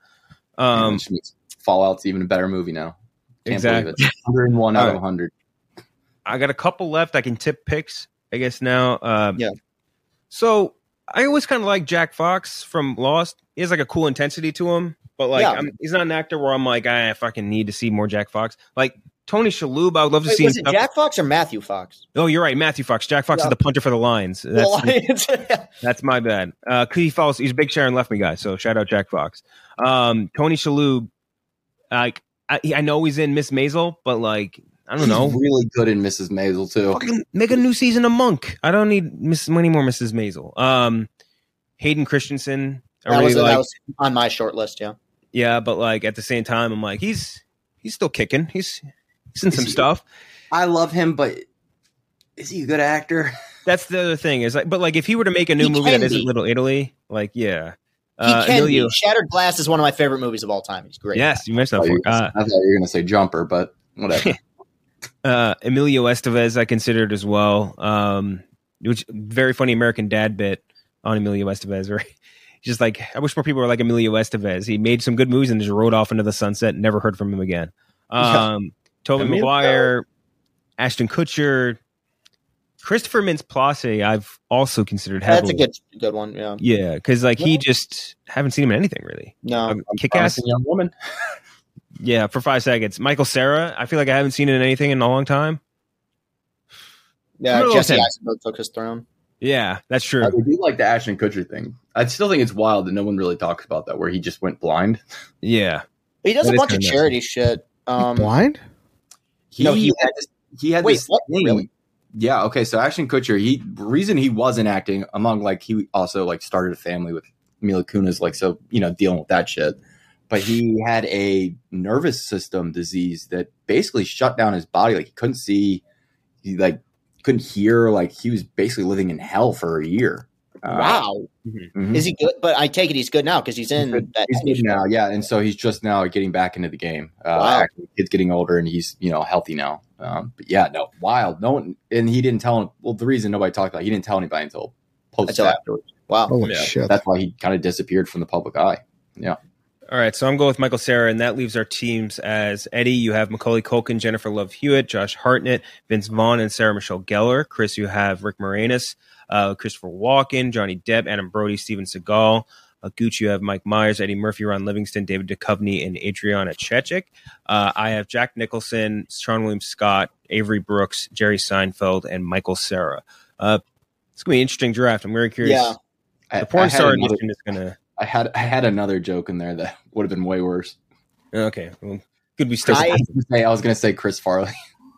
Fallout's even a better movie now. Can't exactly. believe it. 101 out of 100. I got a couple left. I can tip picks, I guess now. Yeah. So I always kind of like Jack Fox from Lost. He has like a cool intensity to him, but like he's not an actor where I'm like I fucking need to see more Jack Fox. Like Tony Shalhoub, I would love to see him. Was it Jack Fox or Matthew Fox? Oh, you're right, Matthew Fox. Jack Fox is the punter for the Lions. That's my bad. He's a big Sharon Left Me guy, so shout out Jack Fox. Tony Shalhoub, like I know he's in Miss Maisel, but like I don't know, he's really good in Mrs. Maisel too. Fucking make a new season of Monk. I don't need many more Mrs. Maisel. Hayden Christensen. That was on my short list. Yeah, but like at the same time, I'm like he's still kicking. He's in some stuff. I love him, but is he a good actor? That's the other thing. Is like, but like if he were to make a new movie that isn't Little Italy, like he can be. Shattered Glass is one of my favorite movies of all time. He's great. Yes, you mentioned that. I thought you were going to say Jumper, but whatever. Emilio Estevez, I considered as well. Which very funny American Dad bit on Emilio Estevez, right? Just like I wish more people were like Emilio Estevez. He made some good movies and just rode off into the sunset. And never heard from him again. Tobey Maguire, Ashton Kutcher, Christopher Mintz-Plasse. I've also considered heavily. That's a good one. Yeah, yeah, because like he just haven't seen him in anything really. No, Kick-Ass young woman. Yeah, for 5 seconds. Michael Cera. I feel like I haven't seen him in anything in a long time. Yeah, Jesse Eisenberg took his throne. Yeah, that's true. I do like the Ashton Kutcher thing. I still think it's wild that no one really talks about that, where he just went blind. Yeah, he does a bunch of charity shit. Blind? He had wait, this what? thing. Really? Yeah, okay. So Ashton Kutcher, the reason he wasn't acting, among like he also like started a family with Mila Kunis, like so dealing with that shit. But he had a nervous system disease that basically shut down his body. Like he couldn't see, he like couldn't hear. Like he was basically living in hell for a year. Wow. Mm-hmm. Is he good? But I take it he's good now because he's in that. He's good now, yeah. And so he's just now getting back into the game. Wow. Actually, the kid's getting older and he's healthy now. But yeah, no, wild. No one, and he didn't tell him. Well, the reason nobody talked about it, he didn't tell anybody until afterwards. Wow. Holy shit. That's why he kind of disappeared from the public eye. Yeah. All right, so I'm going with Michael Cera, and that leaves our teams as Eddie. You have Macaulay Culkin, Jennifer Love Hewitt, Josh Hartnett, Vince Vaughn, and Sarah Michelle Gellar. Chris, you have Rick Moranis, Christopher Walken, Johnny Depp, Adam Brody, Steven Seagal. Gooch, you have Mike Myers, Eddie Murphy, Ron Livingston, David Duchovny, and Adriana Chechik. I have Jack Nicholson, Sean William Scott, Avery Brooks, Jerry Seinfeld, and Michael Cera. It's going to be an interesting draft. I'm very curious. Yeah. The porn star edition is going to... I had another joke in there that would have been way worse. Okay, well, good. We still. I was going to say Chris Farley.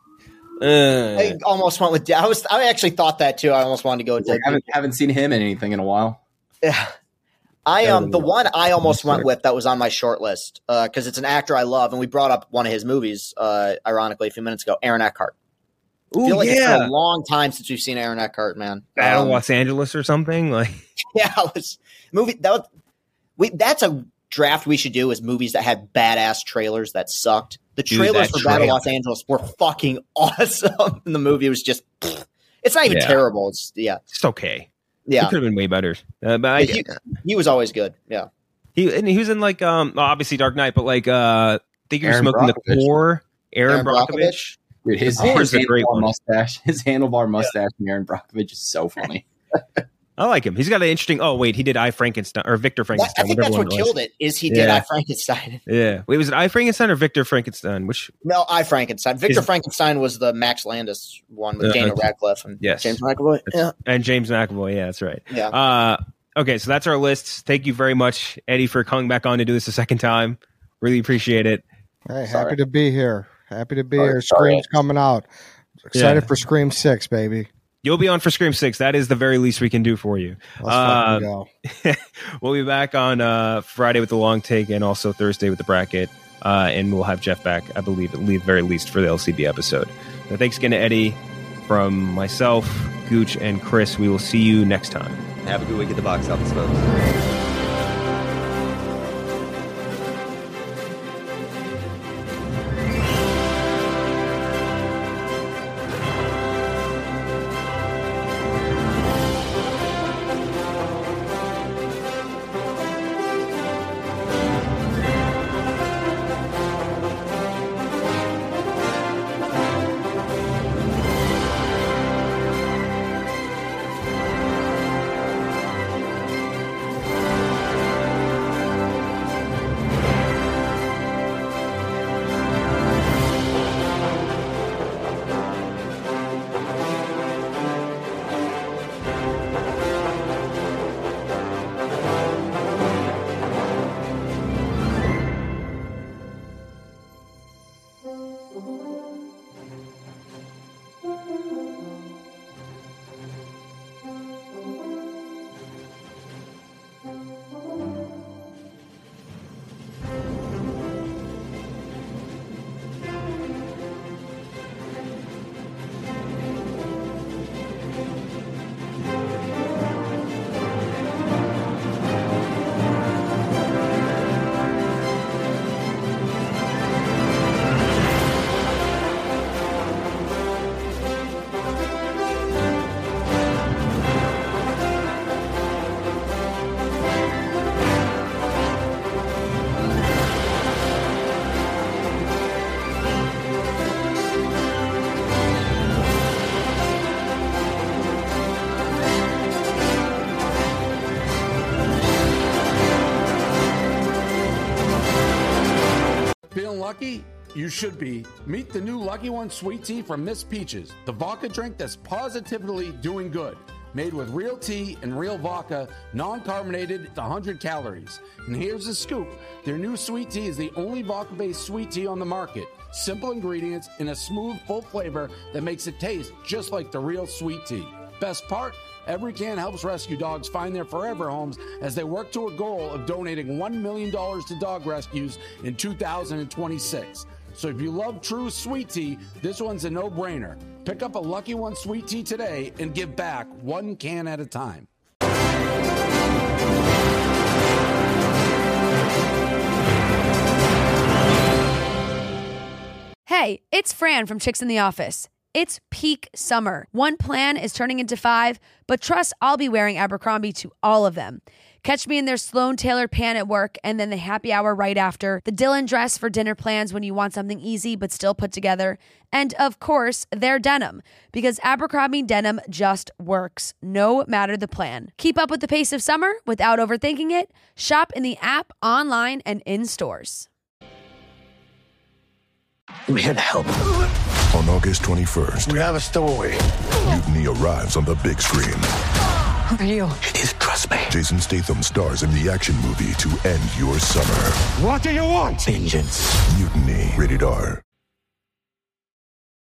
I almost went with. I actually thought that too. I almost wanted to go with. I haven't seen him in anything in a while. Yeah, the one I almost went with that was on my short list because it's an actor I love, and we brought up one of his movies, ironically, a few minutes ago. Aaron Eckhart. I feel like it's been a long time since we've seen Aaron Eckhart, man. Battle Los Angeles or something like. Yeah, it was movie that's a draft we should do is movies that had badass trailers that sucked. The trailers for Battle Los Angeles were fucking awesome. And the movie was just, it's not even terrible. It's it's okay. Yeah. It could have been way better. But he was always good. Yeah. He was in like, obviously Dark Knight, but like, think you're smoking the core. Aaron Brockovich. Dude, his handlebar mustache in Aaron Brockovich is so funny. I like him. He's got an interesting. Oh wait, he did I, Frankenstein or Victor Frankenstein. I think that's what killed it. Is he did I, Frankenstein? Yeah. Wait, was it I, Frankenstein or Victor Frankenstein? No, I, Frankenstein. Victor Frankenstein was the Max Landis one with Daniel Radcliffe and James McAvoy. Yeah, and James McAvoy. Yeah, that's right. Yeah. Okay, so that's our lists. Thank you very much, Eddie, for coming back on to do this a second time. Really appreciate it. Hey, happy to be here. Scream's coming out. Excited for Scream 6, baby. You'll be on for Scream 6. That is the very least we can do for you. Let's go. We'll be back on Friday with the long take and also Thursday with the bracket. And we'll have Jeff back, I believe, at the very least for the LCB episode. So thanks again to Eddie. From myself, Gooch, and Chris, we will see you next time. Have a good week at the box office, folks. Lucky? You should be. Meet the new Lucky One Sweet Tea from Miss Peaches, the vodka drink that's positively doing good. Made with real tea and real vodka, non-carbonated, 100 calories. And here's the scoop. Their new sweet tea is the only vodka-based sweet tea on the market. Simple ingredients and a smooth, full flavor that makes it taste just like the real sweet tea. Best part? Every can helps rescue dogs find their forever homes as they work to a goal of donating $1 million to dog rescues in 2026. So if you love true sweet tea, this one's a no-brainer. Pick up a Lucky One Sweet Tea today and give back one can at a time. Hey, it's Fran from Chicks in the Office. It's peak summer. One plan is turning into 5, but trust I'll be wearing Abercrombie to all of them. Catch me in their Sloan-tailored pant at work and then the happy hour right after, the Dylan dress for dinner plans when you want something easy but still put together, and of course, their denim, because Abercrombie denim just works, no matter the plan. Keep up with the pace of summer without overthinking it. Shop in the app, online, and in stores. I'm here to help. On August 21st, we have a stowaway. Mutiny arrives on the big screen. Who are you? It is, trust me. Jason Statham stars in the action movie to end your summer. What do you want? Vengeance. Mutiny. Rated R.